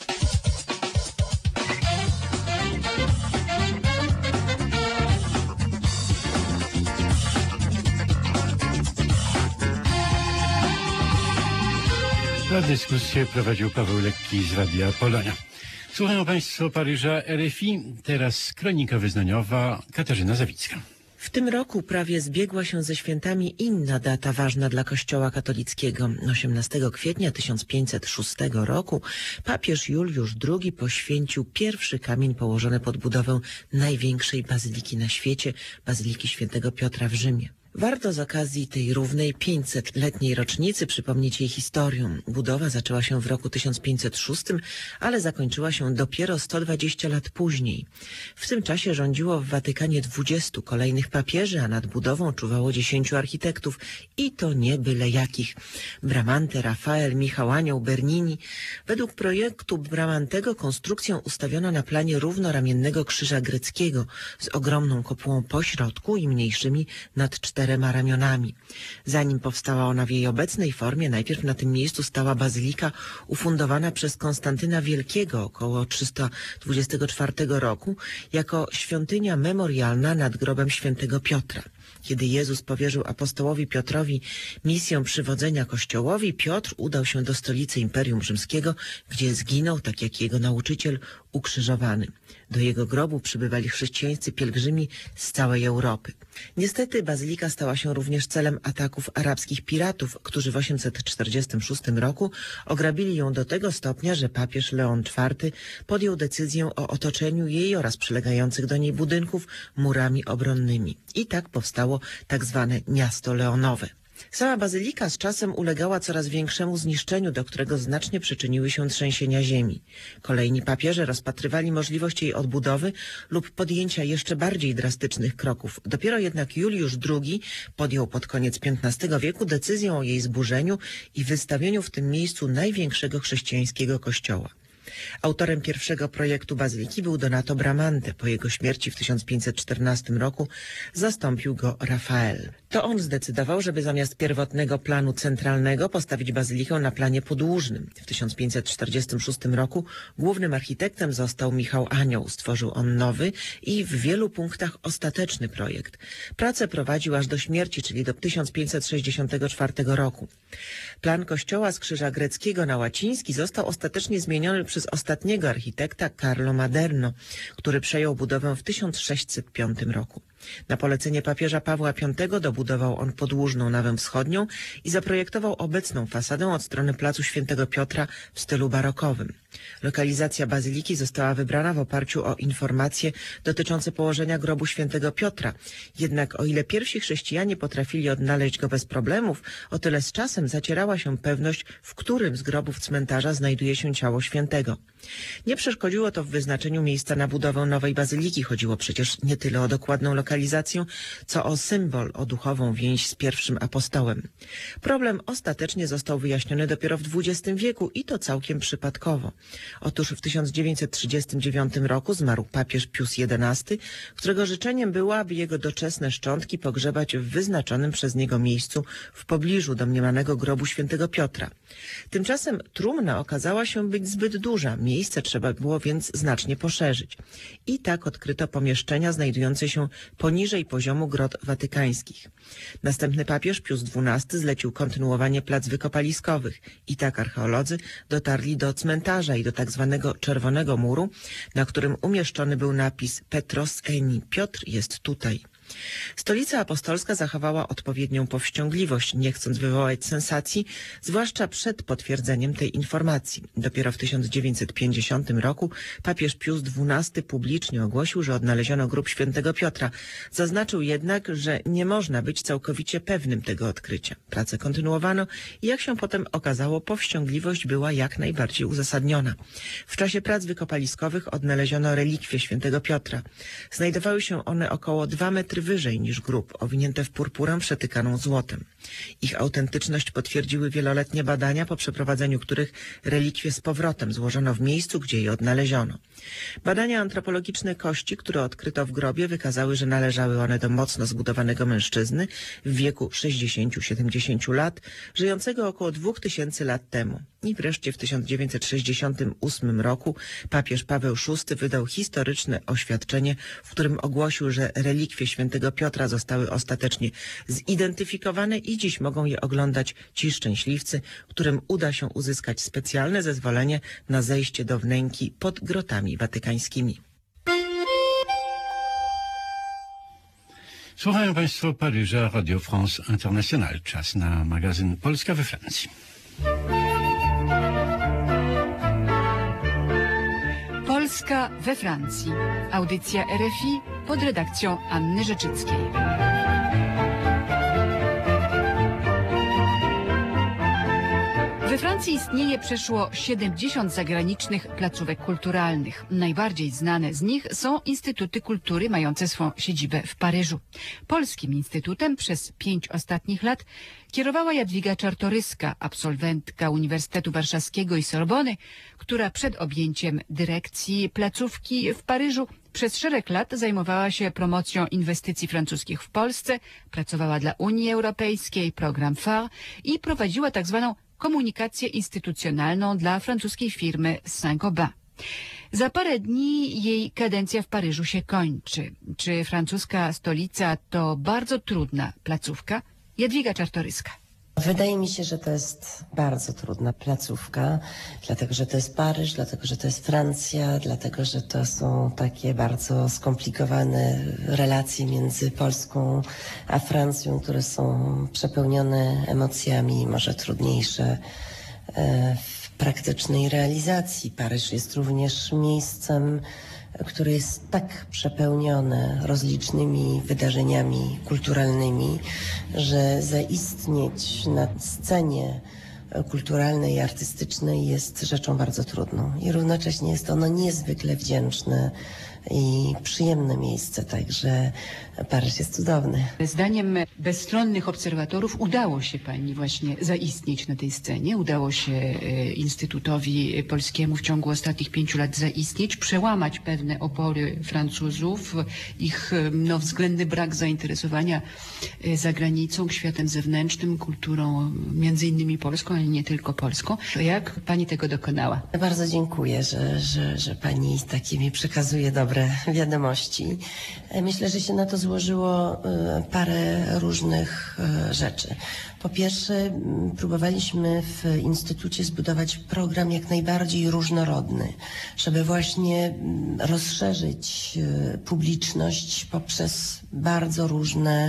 A dyskusję prowadził Paweł Lekki z Radia Polonia. Słuchają Państwo Paryża RFI. Teraz kronika wyznaniowa Katarzyna Zawicka. W tym roku prawie zbiegła się ze świętami inna data ważna dla Kościoła katolickiego. 18 kwietnia 1506 roku papież Juliusz II poświęcił pierwszy kamień położony pod budowę największej bazyliki na świecie, Bazyliki Świętego Piotra w Rzymie. Warto z okazji tej równej 500-letniej rocznicy przypomnieć jej historię. Budowa zaczęła się w roku 1506, ale zakończyła się dopiero 120 lat później. W tym czasie rządziło w Watykanie 20 kolejnych papieży, a nad budową czuwało 10 architektów i to nie byle jakich. Bramante, Rafael, Michał Anioł, Bernini. Według projektu Bramantego konstrukcję ustawiono na planie równoramiennego krzyża greckiego z ogromną kopułą po środku i mniejszymi nad 4 ramionami. Zanim powstała ona w jej obecnej formie, najpierw na tym miejscu stała bazylika ufundowana przez Konstantyna Wielkiego około 324 roku jako świątynia memorialna nad grobem świętego Piotra. Kiedy Jezus powierzył apostołowi Piotrowi misję przywodzenia Kościołowi, Piotr udał się do stolicy Imperium Rzymskiego, gdzie zginął, tak jak jego nauczyciel, ukrzyżowany. Do jego grobu przybywali chrześcijańscy pielgrzymi z całej Europy. Niestety bazylika stała się również celem ataków arabskich piratów, którzy w 846 roku ograbili ją do tego stopnia, że papież Leon IV podjął decyzję o otoczeniu jej oraz przylegających do niej budynków murami obronnymi. I tak powstało tak zwane miasto Leonowe. Sama bazylika z czasem ulegała coraz większemu zniszczeniu, do którego znacznie przyczyniły się trzęsienia ziemi. Kolejni papieże rozpatrywali możliwość jej odbudowy lub podjęcia jeszcze bardziej drastycznych kroków. Dopiero jednak Juliusz II podjął pod koniec XV wieku decyzję o jej zburzeniu i wystawieniu w tym miejscu największego chrześcijańskiego kościoła. Autorem pierwszego projektu bazyliki był Donato Bramante. Po jego śmierci w 1514 roku zastąpił go Rafael. To on zdecydował, żeby zamiast pierwotnego planu centralnego postawić bazylikę na planie podłużnym. W 1546 roku głównym architektem został Michał Anioł. Stworzył on nowy i w wielu punktach ostateczny projekt. Pracę prowadził aż do śmierci, czyli do 1564 roku. Plan kościoła z krzyża greckiego na łaciński został ostatecznie zmieniony przez ostatniego architekta Carlo Maderno, który przejął budowę w 1605 roku. Na polecenie papieża Pawła V dobudował on podłużną nawę wschodnią i zaprojektował obecną fasadę od strony placu Świętego Piotra w stylu barokowym. Lokalizacja bazyliki została wybrana w oparciu o informacje dotyczące położenia grobu Świętego Piotra. Jednak o ile pierwsi chrześcijanie potrafili odnaleźć go bez problemów, o tyle z czasem zacierała się pewność, w którym z grobów cmentarza znajduje się ciało świętego. Nie przeszkodziło to w wyznaczeniu miejsca na budowę nowej bazyliki. Chodziło przecież nie tyle o dokładną lokalizację, co o symbol, o duchową więź z pierwszym apostołem. Problem ostatecznie został wyjaśniony dopiero w XX wieku i to całkiem przypadkowo. Otóż w 1939 roku zmarł papież Pius XI, którego życzeniem było, aby jego doczesne szczątki pogrzebać w wyznaczonym przez niego miejscu w pobliżu domniemanego grobu świętego Piotra. Tymczasem trumna okazała się być zbyt duża, miejsce trzeba było więc znacznie poszerzyć. I tak odkryto pomieszczenia znajdujące się poniżej poziomu grot watykańskich. Następny papież Pius XII zlecił kontynuowanie plac wykopaliskowych i tak archeolodzy dotarli do cmentarza i do tak zwanego Czerwonego Muru, na którym umieszczony był napis Petros Eni, Piotr jest tutaj. Stolica apostolska zachowała odpowiednią powściągliwość, nie chcąc wywołać sensacji, zwłaszcza przed potwierdzeniem tej informacji. Dopiero w 1950 roku papież Pius XII publicznie ogłosił, że odnaleziono grób świętego Piotra. Zaznaczył jednak, że nie można być całkowicie pewnym tego odkrycia. Pracę kontynuowano i jak się potem okazało, powściągliwość była jak najbardziej uzasadniona. W czasie prac wykopaliskowych odnaleziono relikwie świętego Piotra. Znajdowały się one około 2 metry wyżej niż grób, owinięte w purpurę przetykaną złotem. Ich autentyczność potwierdziły wieloletnie badania, po przeprowadzeniu których relikwie z powrotem złożono w miejscu, gdzie je odnaleziono. Badania antropologiczne kości, które odkryto w grobie, wykazały, że należały one do mocno zbudowanego mężczyzny w wieku 60-70 lat, żyjącego około 2000 lat temu. I wreszcie w 1968 roku papież Paweł VI wydał historyczne oświadczenie, w którym ogłosił, że relikwie świętego Piotra zostały ostatecznie zidentyfikowane i dziś mogą je oglądać ci szczęśliwcy, którym uda się uzyskać specjalne zezwolenie na zejście do wnęki pod grotami watykańskimi. Słuchają Państwo Paryża Radio France International. Czas na magazyn Polska we Francji. Polska we Francji. Audycja RFI pod redakcją Anny Rzeczyckiej. Francji istnieje przeszło 70 zagranicznych placówek kulturalnych. Najbardziej znane z nich są Instytuty Kultury mające swą siedzibę w Paryżu. Polskim instytutem przez 5 ostatnich lat kierowała Jadwiga Czartoryska, absolwentka Uniwersytetu Warszawskiego i Sorbony, która przed objęciem dyrekcji placówki w Paryżu przez szereg lat zajmowała się promocją inwestycji francuskich w Polsce, pracowała dla Unii Europejskiej, program phare i prowadziła tak zwaną komunikację instytucjonalną dla francuskiej firmy Saint-Gobain. Za parę dni jej kadencja w Paryżu się kończy. Czy francuska stolica to bardzo trudna placówka? Jadwiga Czartoryska. Wydaje mi się, że to jest bardzo trudna placówka, dlatego że to jest Paryż, dlatego że to jest Francja, dlatego że to są takie bardzo skomplikowane relacje między Polską a Francją, które są przepełnione emocjami, może trudniejsze w praktycznej realizacji. Paryż jest również miejscem, które jest tak przepełnione rozlicznymi wydarzeniami kulturalnymi, że zaistnieć na scenie kulturalnej i artystycznej jest rzeczą bardzo trudną. I równocześnie jest ono niezwykle wdzięczne i przyjemne miejsce, także Paryż jest cudowny. Zdaniem bezstronnych obserwatorów udało się pani właśnie zaistnieć na tej scenie. Udało się Instytutowi Polskiemu w ciągu ostatnich 5 lat zaistnieć, przełamać pewne opory Francuzów, ich względny brak zainteresowania zagranicą, światem zewnętrznym, kulturą między innymi polską, ale nie tylko polską. Jak pani tego dokonała? Bardzo dziękuję, że pani takie mi przekazuje dobre wiadomości. Myślę, że się na to złożyło parę różnych rzeczy. Po pierwsze, próbowaliśmy w Instytucie zbudować program jak najbardziej różnorodny, żeby właśnie rozszerzyć publiczność poprzez bardzo różne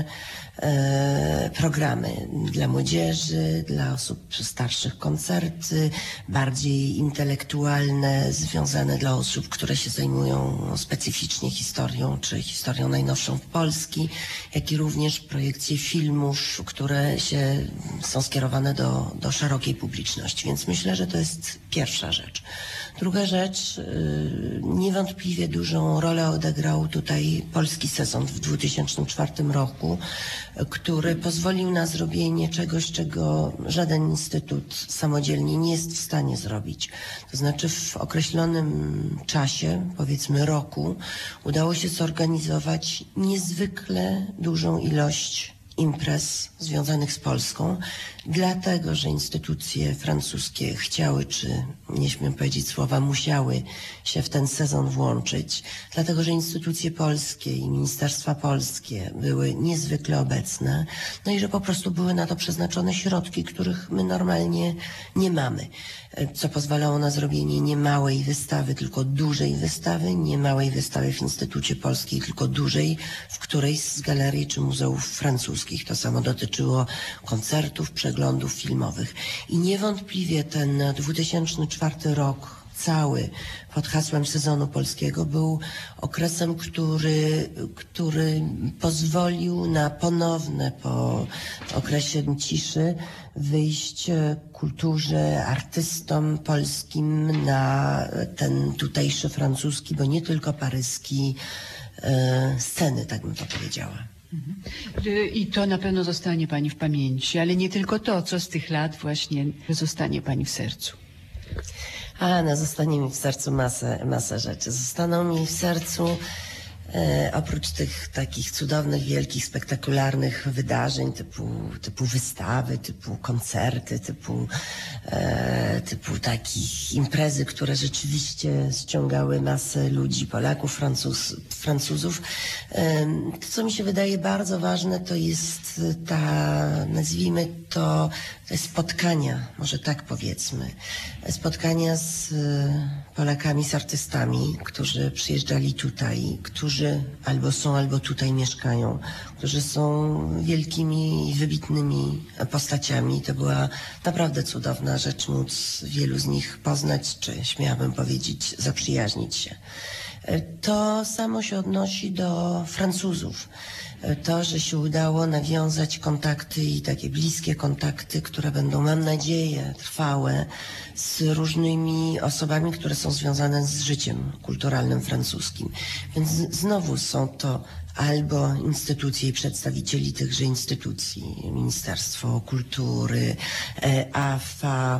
programy dla młodzieży, dla osób starszych koncerty, bardziej intelektualne, związane dla osób, które się zajmują specyficznie historią, czy historią najnowszą Polski, jak i również projekcje filmów, które są skierowane do szerokiej publiczności. Więc myślę, że to jest pierwsza rzecz. Druga rzecz, niewątpliwie dużą rolę odegrał tutaj polski sezon w 2004 roku, który pozwolił na zrobienie czegoś, czego żaden instytut samodzielnie nie jest w stanie zrobić. To znaczy w określonym czasie, powiedzmy roku, udało się zorganizować niezwykle dużą ilość imprez związanych z Polską, dlatego że instytucje francuskie chciały, czy nie śmiem powiedzieć słowa, musiały się w ten sezon włączyć, dlatego że instytucje polskie i ministerstwa polskie były niezwykle obecne, no i że po prostu były na to przeznaczone środki, których my normalnie nie mamy, co pozwalało na zrobienie nie małej wystawy, tylko dużej wystawy, nie małej wystawy w Instytucie Polskiej, tylko dużej w którejś z galerii czy muzeów francuskich. To samo dotyczyło koncertów, przeglądów filmowych. I niewątpliwie ten 2004 rok cały pod hasłem sezonu polskiego był okresem, który pozwolił na ponowne po okresie ciszy wyjść kulturze, artystom polskim na ten tutejszy francuski, bo nie tylko paryski sceny, tak bym to powiedziała. I to na pewno zostanie pani w pamięci, ale nie tylko to, co z tych lat właśnie zostanie pani w sercu. Zostanie mi w sercu masę rzeczy. Zostaną mi w sercu oprócz tych takich cudownych, wielkich, spektakularnych wydarzeń typu wystawy, typu koncerty, typu takich imprezy, które rzeczywiście ściągały masę ludzi, Polaków, Francuzów. To, co mi się wydaje bardzo ważne, to jest nazwijmy to spotkania, może tak powiedzmy, spotkania z Polakami, z artystami, którzy przyjeżdżali tutaj, którzy albo są, albo tutaj mieszkają, którzy są wielkimi i wybitnymi postaciami. To była naprawdę cudowna rzecz móc wielu z nich poznać, czy śmiałabym powiedzieć, zaprzyjaźnić się. To samo się odnosi do Francuzów. To, że się udało nawiązać kontakty i takie bliskie kontakty, które będą, mam nadzieję, trwałe z różnymi osobami, które są związane z życiem kulturalnym francuskim. Więc znowu są to albo instytucje i przedstawicieli tychże instytucji, Ministerstwo Kultury, AFA,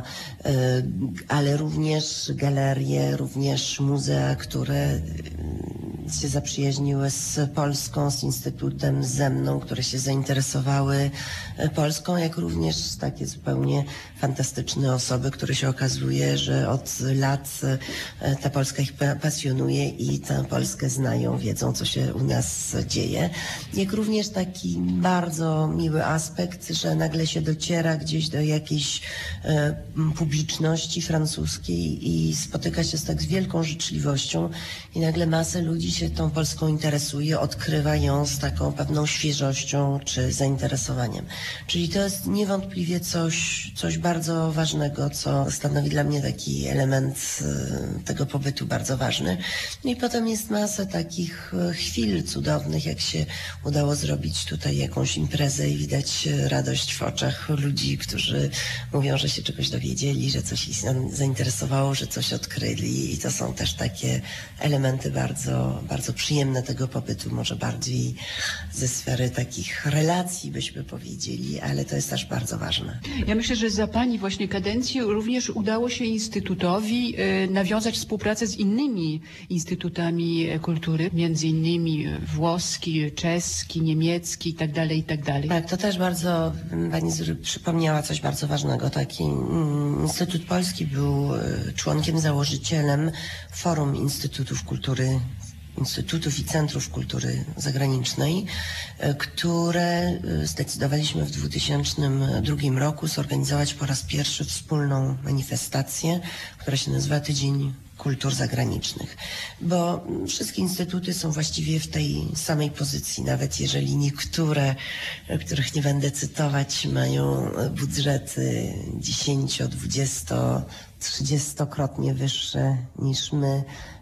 ale również galerie, również muzea, które się zaprzyjaźniły z Polską, z Instytutem, ze mną, które się zainteresowały Polską, jak również takie zupełnie fantastyczne osoby, które się okazuje, że od lat ta Polska ich pasjonuje i tę Polskę znają, wiedzą, co się u nas dzieje. Jak również taki bardzo miły aspekt, że nagle się dociera gdzieś do jakiejś publiczności francuskiej i spotyka się z tak wielką życzliwością i nagle masę ludzi się tą Polską interesuje, odkrywa ją z taką pewną świeżością czy zainteresowaniem. Czyli to jest niewątpliwie coś bardzo ważnego, co stanowi dla mnie taki element tego pobytu bardzo ważny. No i potem jest masa takich chwil cudownych, jak się udało zrobić tutaj jakąś imprezę i widać radość w oczach ludzi, którzy mówią, że się czegoś dowiedzieli, że coś ich zainteresowało, że coś odkryli i to są też takie elementy bardzo, bardzo przyjemne tego pobytu, może bardziej ze sfery takich relacji byśmy powiedzieli, ale to jest też bardzo ważne. Ja myślę, że za pani właśnie kadencji również udało się Instytutowi nawiązać współpracę z innymi instytutami kultury, między innymi włoski, czeski, niemiecki itd., itd. Tak, to też bardzo pani przypomniała coś bardzo ważnego. Taki Instytut Polski był członkiem, założycielem Forum Instytutów i Centrów Kultury Zagranicznej, które zdecydowaliśmy w 2002 roku zorganizować po raz pierwszy wspólną manifestację, która się nazywa Tydzień Kultur Zagranicznych, bo wszystkie instytuty są właściwie w tej samej pozycji, nawet jeżeli niektóre, których nie będę cytować, mają budżety 10, 20, 30-krotnie wyższe niż my.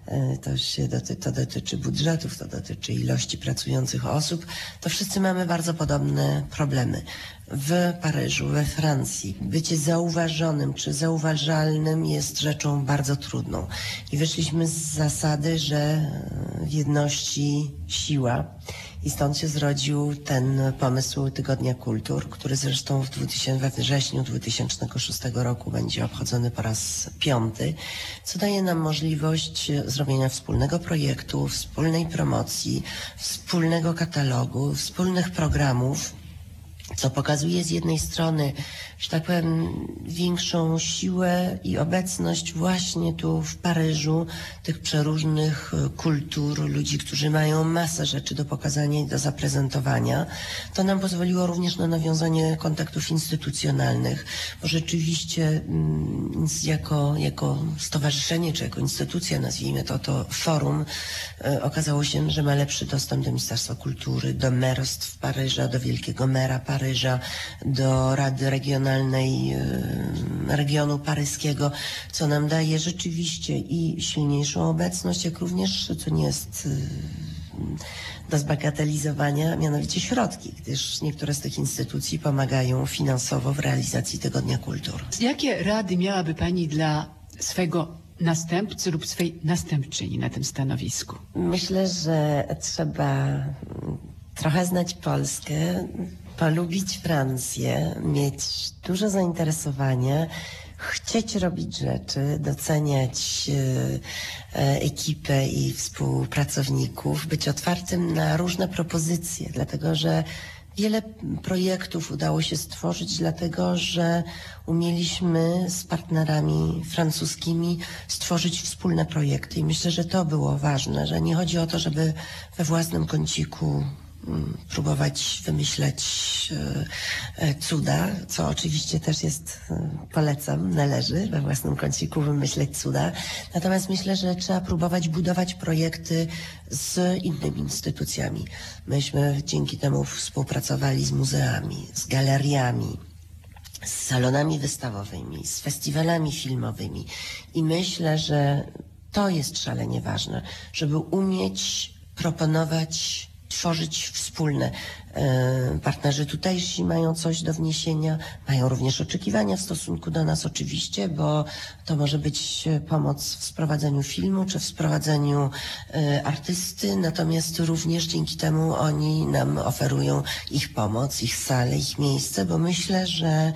To dotyczy budżetów, to dotyczy ilości pracujących osób. To wszyscy mamy bardzo podobne problemy. W Paryżu, we Francji bycie zauważonym czy zauważalnym jest rzeczą bardzo trudną. I wyszliśmy z zasady, że w jedności siła. I stąd się zrodził ten pomysł Tygodnia Kultur, który zresztą we wrześniu 2006 roku będzie obchodzony po raz 5, co daje nam możliwość zrobienia wspólnego projektu, wspólnej promocji, wspólnego katalogu, wspólnych programów, co pokazuje z jednej strony, że tak powiem, większą siłę i obecność właśnie tu w Paryżu tych przeróżnych kultur, ludzi, którzy mają masę rzeczy do pokazania i do zaprezentowania. To nam pozwoliło również na nawiązanie kontaktów instytucjonalnych, bo rzeczywiście jako stowarzyszenie czy jako instytucja, nazwijmy to forum, okazało się, że ma lepszy dostęp do Ministerstwa Kultury, do merstw Paryża, do Wielkiego Mera Paryża, do Rady Regionalnej regionu paryskiego, co nam daje rzeczywiście i silniejszą obecność, jak również, co nie jest do zbagatelizowania, mianowicie środki, gdyż niektóre z tych instytucji pomagają finansowo w realizacji Tygodnia Kultur. Jakie rady miałaby pani dla swego następcy lub swej następczyni na tym stanowisku? Myślę, że trzeba trochę znać Polskę, polubić Francję, mieć dużo zainteresowania, chcieć robić rzeczy, doceniać ekipę i współpracowników, być otwartym na różne propozycje, dlatego że wiele projektów udało się stworzyć, dlatego że umieliśmy z partnerami francuskimi stworzyć wspólne projekty i myślę, że to było ważne, że nie chodzi o to, żeby we własnym kąciku próbować wymyśleć cuda, co oczywiście też jest, polecam, należy we własnym kąciku wymyśleć cuda. Natomiast myślę, że trzeba próbować budować projekty z innymi instytucjami. Myśmy dzięki temu współpracowali z muzeami, z galeriami, z salonami wystawowymi, z festiwalami filmowymi i myślę, że To jest szalenie ważne, żeby umieć proponować, tworzyć wspólne. Partnerzy tutejsi mają coś do wniesienia, mają również oczekiwania w stosunku do nas oczywiście, bo to może być pomoc w sprowadzeniu filmu czy w sprowadzeniu artysty, natomiast również dzięki temu oni nam oferują ich pomoc, ich salę, ich miejsce, bo myślę, że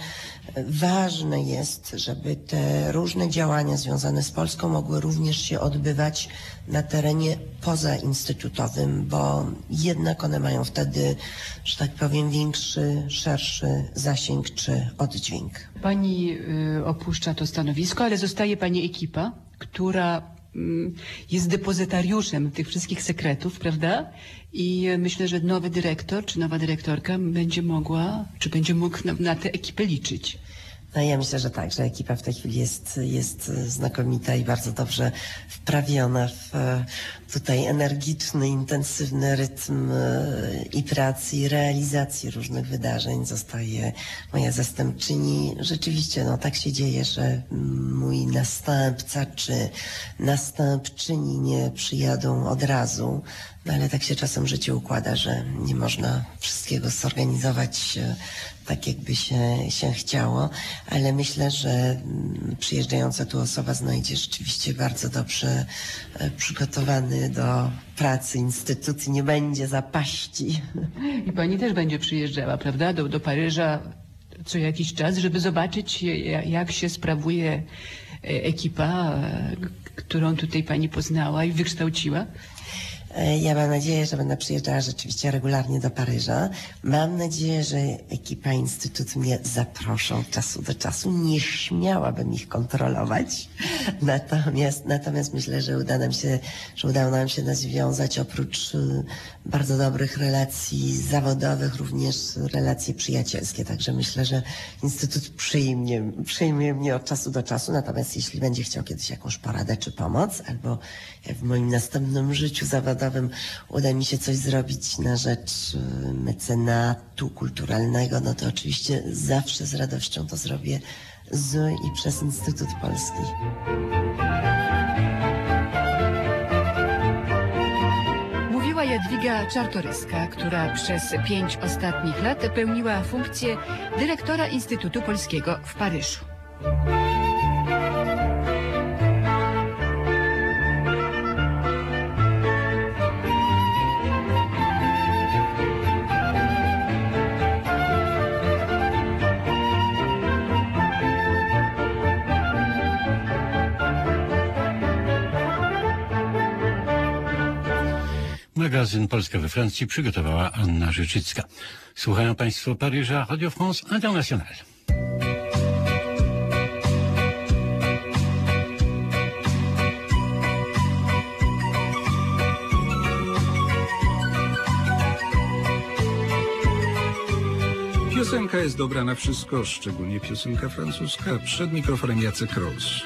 ważne jest, żeby te różne działania związane z Polską mogły również się odbywać na terenie pozainstytutowym, bo jednak one mają wtedy, że tak powiem, większy, szerszy zasięg czy oddźwięk. Pani opuszcza to stanowisko, ale zostaje pani ekipa, która jest depozytariuszem tych wszystkich sekretów, prawda? I myślę, że nowy dyrektor czy nowa dyrektorka będzie mogła, czy będzie mógł na tę ekipę liczyć. No ja myślę, że tak, że ekipa w tej chwili jest znakomita i bardzo dobrze wprawiona w tutaj energiczny, intensywny rytm i pracy, i realizacji różnych wydarzeń. Zostaje moja zastępczyni. Rzeczywiście, no tak się dzieje, że mój następca czy następczyni nie przyjadą od razu, no ale tak się czasem życie układa, że nie można wszystkiego zorganizować tak, jakby się chciało, ale myślę, że przyjeżdżająca tu osoba znajdzie rzeczywiście bardzo dobrze przygotowany do pracy instytut i nie będzie zapaści. I pani też będzie przyjeżdżała, prawda, do Paryża co jakiś czas, żeby zobaczyć, jak się sprawuje ekipa, którą tutaj pani poznała i wykształciła. Ja mam nadzieję, że będę przyjeżdżała rzeczywiście regularnie do Paryża. Mam nadzieję, że ekipa Instytutu mnie zaproszą od czasu do czasu. Nie śmiałabym ich kontrolować. Natomiast myślę, że udało nam się nawiązać oprócz bardzo dobrych relacji zawodowych, również relacje przyjacielskie. Także myślę, że Instytut przyjmie mnie od czasu do czasu. Natomiast jeśli będzie chciał kiedyś jakąś poradę czy pomoc, albo jak w moim następnym życiu zawodowym uda mi się coś zrobić na rzecz mecenatu kulturalnego, no to oczywiście zawsze z radością to zrobię i przez Instytut Polski. Mówiła Jadwiga Czartoryska, która przez 5 ostatnich lat pełniła funkcję dyrektora Instytutu Polskiego w Paryżu. Magazyn Polska we Francji przygotowała Anna Rzeczycka. Słuchają Państwo Paryża Radio France International. Piosenka jest dobra na wszystko, szczególnie piosenka francuska. Przed mikrofonem Jacek Ross.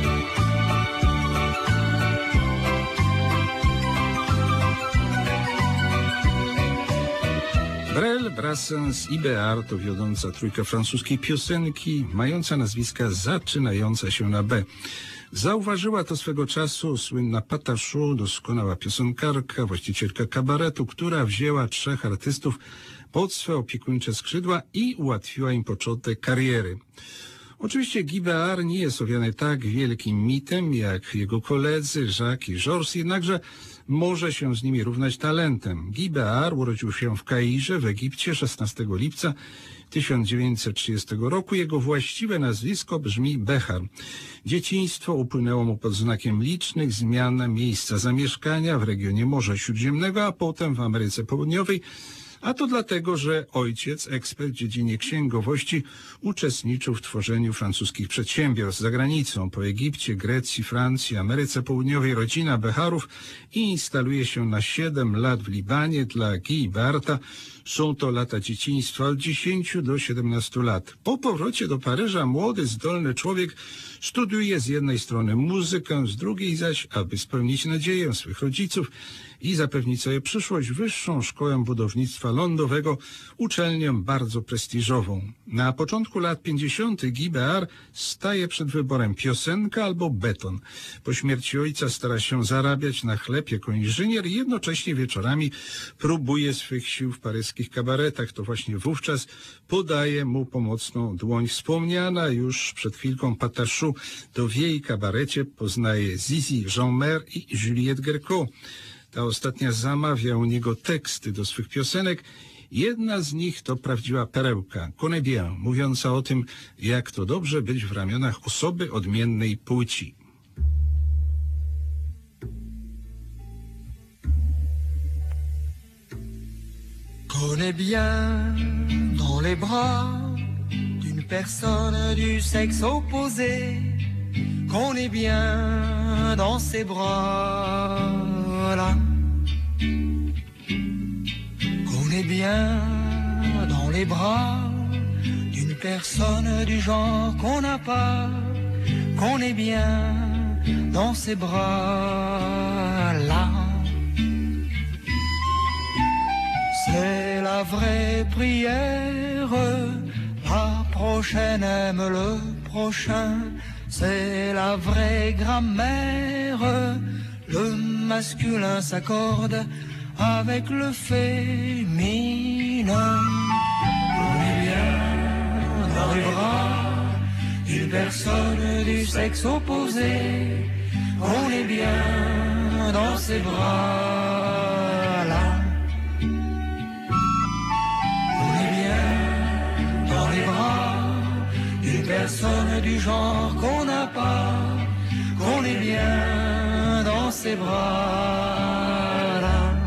Brel, Brassens i Béart to wiodąca trójka francuskiej piosenki, mająca nazwiska zaczynające się na B. Zauważyła to swego czasu słynna Patachou, doskonała piosenkarka, właścicielka kabaretu, która wzięła 3 artystów pod swe opiekuńcze skrzydła i ułatwiła im początek kariery. Oczywiście Guy Béart nie jest owiany tak wielkim mitem jak jego koledzy Jacques i Georges, jednakże może się z nimi równać talentem. Guy Béart urodził się w Kairze w Egipcie 16 lipca 1930 roku. Jego właściwe nazwisko brzmi Behar. Dzieciństwo upłynęło mu pod znakiem licznych zmian miejsca zamieszkania w regionie Morza Śródziemnego, a potem w Ameryce Południowej. A to dlatego, że ojciec, ekspert w dziedzinie księgowości, uczestniczył w tworzeniu francuskich przedsiębiorstw za granicą. Po Egipcie, Grecji, Francji, Ameryce Południowej rodzina Beharów instaluje się na 7 lat w Libanie. Dla Guy Béarta są to lata dzieciństwa od 10 do 17 lat. Po powrocie do Paryża młody, zdolny człowiek studiuje z jednej strony muzykę, z drugiej zaś, aby spełnić nadzieję swych rodziców i zapewnić sobie przyszłość, wyższą szkołę budownictwa Lądowego, uczelnię bardzo prestiżową. Na początku lat 50. Guy Béart staje przed wyborem piosenka albo beton. Po śmierci ojca stara się zarabiać na chleb jako inżynier i jednocześnie wieczorami próbuje swych sił w paryskich kabaretach. To właśnie wówczas podaje mu pomocną dłoń wspomniana już przed chwilką Patachou. To w jej kabarecie poznaje Zizi Jeanmaire i Juliette Guercot. Ta ostatnia zamawia u niego teksty do swych piosenek. Jedna z nich to prawdziwa perełka, Connais bien, mówiąca o tym, jak to dobrze być w ramionach osoby odmiennej płci. Connais bien dans les bras d'une personne du sexe opposé, connais bien dans ses bras-là, connais bien dans les bras d'une personne du genre qu'on n'a pas, connais bien dans ses bras-là. C'est la vraie prière, la prochaine aime le prochain. C'est la vraie grammaire, le masculin s'accorde avec le féminin. On est bien dans les bras d'une personne du sexe opposé, on est bien dans ses bras-là. Personne du genre qu'on n'a pas, qu'on est bien dans ses bras-là.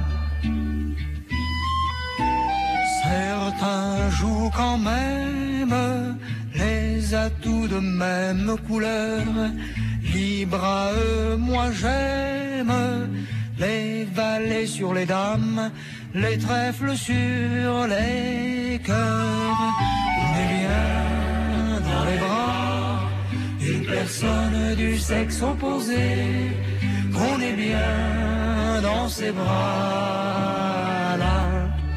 Certains jouent quand même les atouts de même couleur. Libre à eux, moi j'aime les valets sur les dames, les trèfles sur les cœurs. On est bien dans les bras d'une personne du sexe opposé, qu'on est bien dans ses bras-là.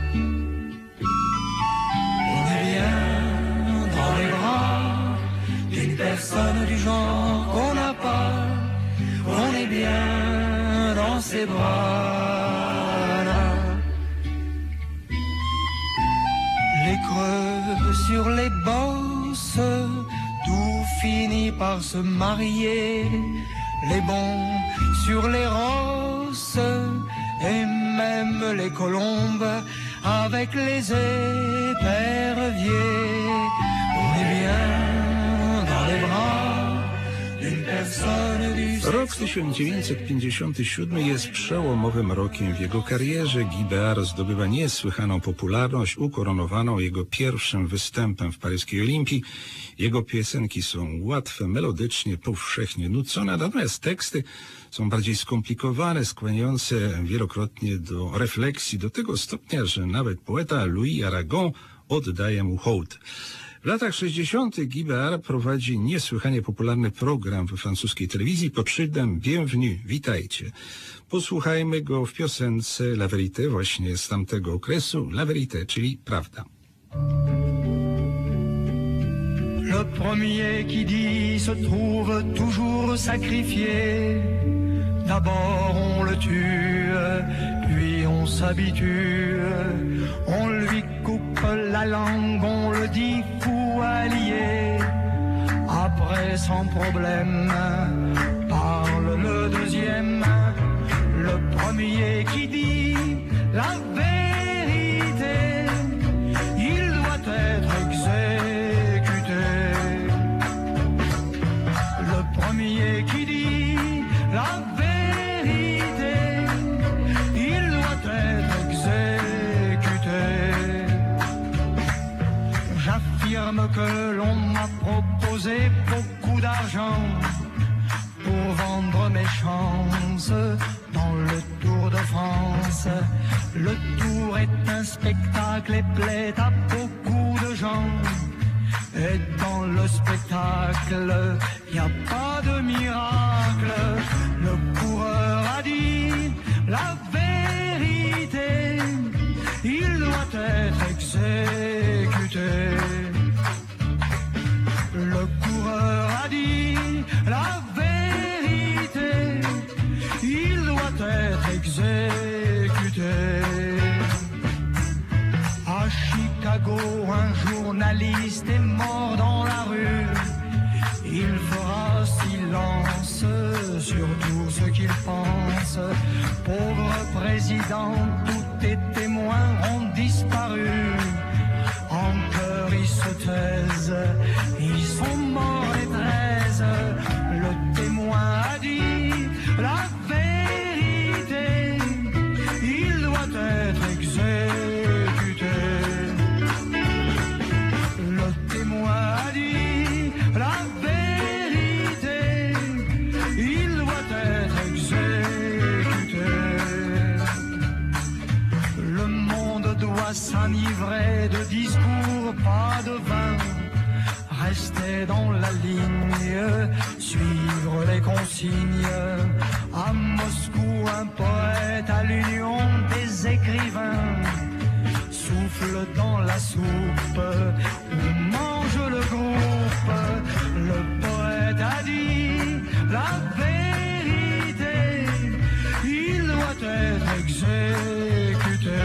On est bien dans les bras d'une personne du genre qu'on n'a pas, on est bien dans ses bras-là. Les creux sur les bosses, tout finit par se marier. Les bons sur les rosses et même les colombes avec les éperviers. On est bien dans les bras d'une personne du sexe. Rok 1957 jest przełomowym rokiem w jego karierze. Guy Béart zdobywa niesłychaną popularność, ukoronowaną jego pierwszym występem w paryskiej Olimpii. Jego piosenki są łatwe, melodycznie, powszechnie nucone, natomiast teksty są bardziej skomplikowane, skłaniające wielokrotnie do refleksji, do tego stopnia, że nawet poeta Louis Aragon oddaje mu hołd. W latach 60. Guy Béart prowadzi niesłychanie popularny program we francuskiej telewizji pod szyldem Bienvenue, witajcie. Posłuchajmy go w piosence La Vérité, właśnie z tamtego okresu, La Vérité, czyli prawda. Le premier qui dit se trouve toujours sacrifié. D'abord on le tue, puis on s'habitue. On lui coupe la langue, on le dit fou allié. Après sans problème, parle le deuxième. Le premier qui dit la vérité, il doit être exécuté. Le premier qui dit la vérité, il doit être exécuté. J'affirme que l'on m'a proposé beaucoup d'argent pour vendre mes chances dans le Tour de France. Le Tour est un spectacle et plaît à beaucoup de gens. Et dans le spectacle, y a pas de miracle. Le coureur a dit la vérité, il doit grâce. Pauvre président, tous tes témoins ont disparu. En cœur ils se taisent, ils sont morts les 13. Le témoin a dit la vérité, il doit être exécuté. Le témoin a dit la vérité, il doit être exécuté. Le monde doit s'enivrer de discours, pas de vin. Rester dans la ligne, suivre les consignes. À Moscou, un poète à l'union des écrivains souffle dans la soupe où mange le groupe. Le poète a dit la vérité, il doit être exécuté.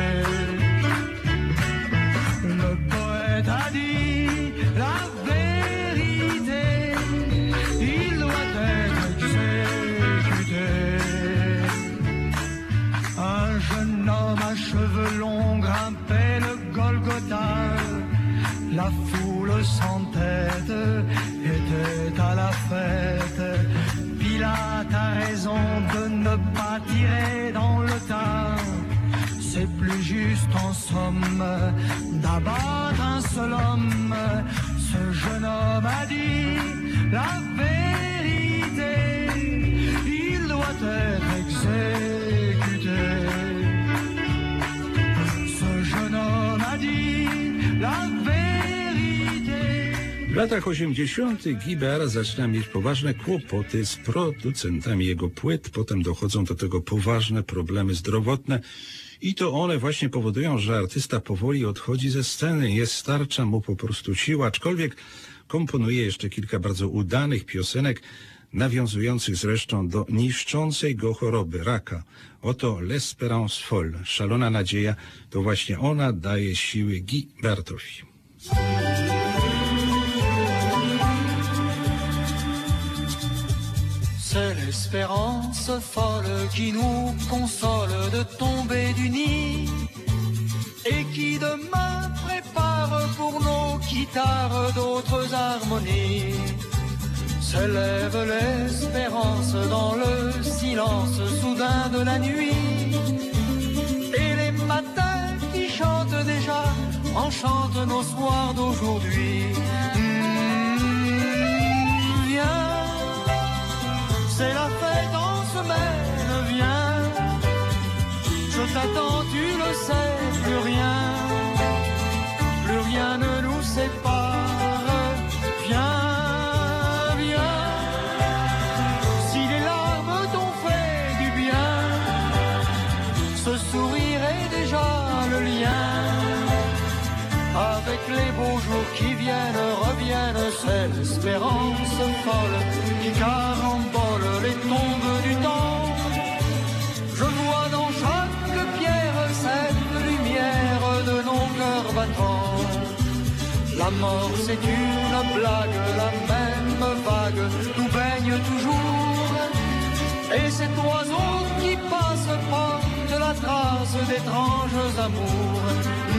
Le poète a dit la vérité, il doit être exécuté. Un jeune homme à cheveux longs grimpait le Golgotha. La foule sans tête était à la fête. Pilate a raison de ne pas tirer dans le tas. C'est plus juste en somme d'abattre un seul homme. Ce jeune homme a dit la vérité, il doit être exécuté. Ce jeune homme a dit la vérité. W latach 80. Guy Béart zaczyna mieć poważne kłopoty z producentami jego płyt. Potem dochodzą do tego poważne problemy zdrowotne. I to one właśnie powodują, że artysta powoli odchodzi ze sceny. Nie starcza mu po prostu sił, aczkolwiek komponuje jeszcze kilka bardzo udanych piosenek, nawiązujących zresztą do niszczącej go choroby, raka. Oto L'Espérance Folle, szalona nadzieja, to właśnie ona daje siły Guy Béartowi. C'est l'espérance folle qui nous console de tomber du nid et qui demain prépare pour nos guitares d'autres harmonies. S'élève l'espérance dans le silence soudain de la nuit et les matins qui chantent déjà enchantent nos soirs d'aujourd'hui. Viens, c'est la fête en semaine, viens. Je t'attends, tu le sais, plus rien ne nous sépare. Viens, viens. Si les larmes t'ont fait du bien, ce sourire est déjà le lien. Avec les beaux jours qui viennent, reviennent, c'est l'espérance folle qui carambole les tombes du temps. Je vois dans chaque pierre cette lumière de nos cœurs battants. La mort c'est une blague, la même vague nous baigne toujours. Et cet oiseau qui passe porte la trace d'étranges amours.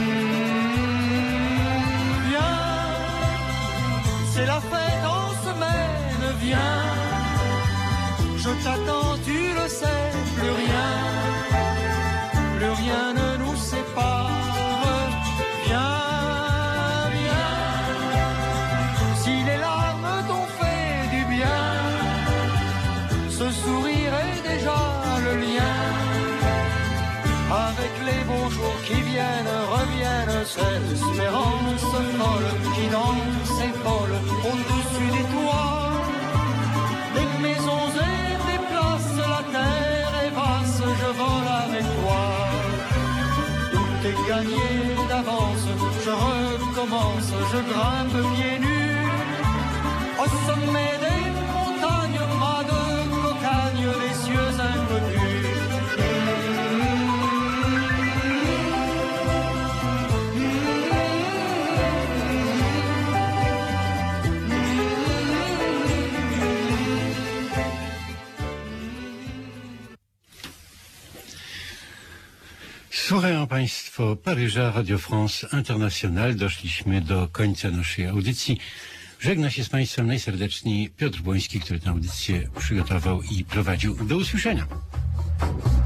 C'est la fête en semaine, viens. Je t'attends, tu le sais, plus rien ne nous sépare. Viens, viens. Si les larmes t'ont fait du bien, ce sourire est déjà le lien. Avec les beaux jours qui viennent, reviennent, c'est l'espérance folle qui danse et folle au-dessus des toits. Des maisons et des places, la terre est vaste, je vole avec toi. Tout est gagné d'avance, je recommence, je grimpe pieds nus. Au sommet des montagnes, pas de cocagne, des cieux inconnus. Słuchają Państwo Paryża, Radio France International. Doszliśmy do końca naszej audycji. Żegna się z Państwem najserdeczniej Piotr Błoński, który tę audycję przygotował i prowadził. Do usłyszenia.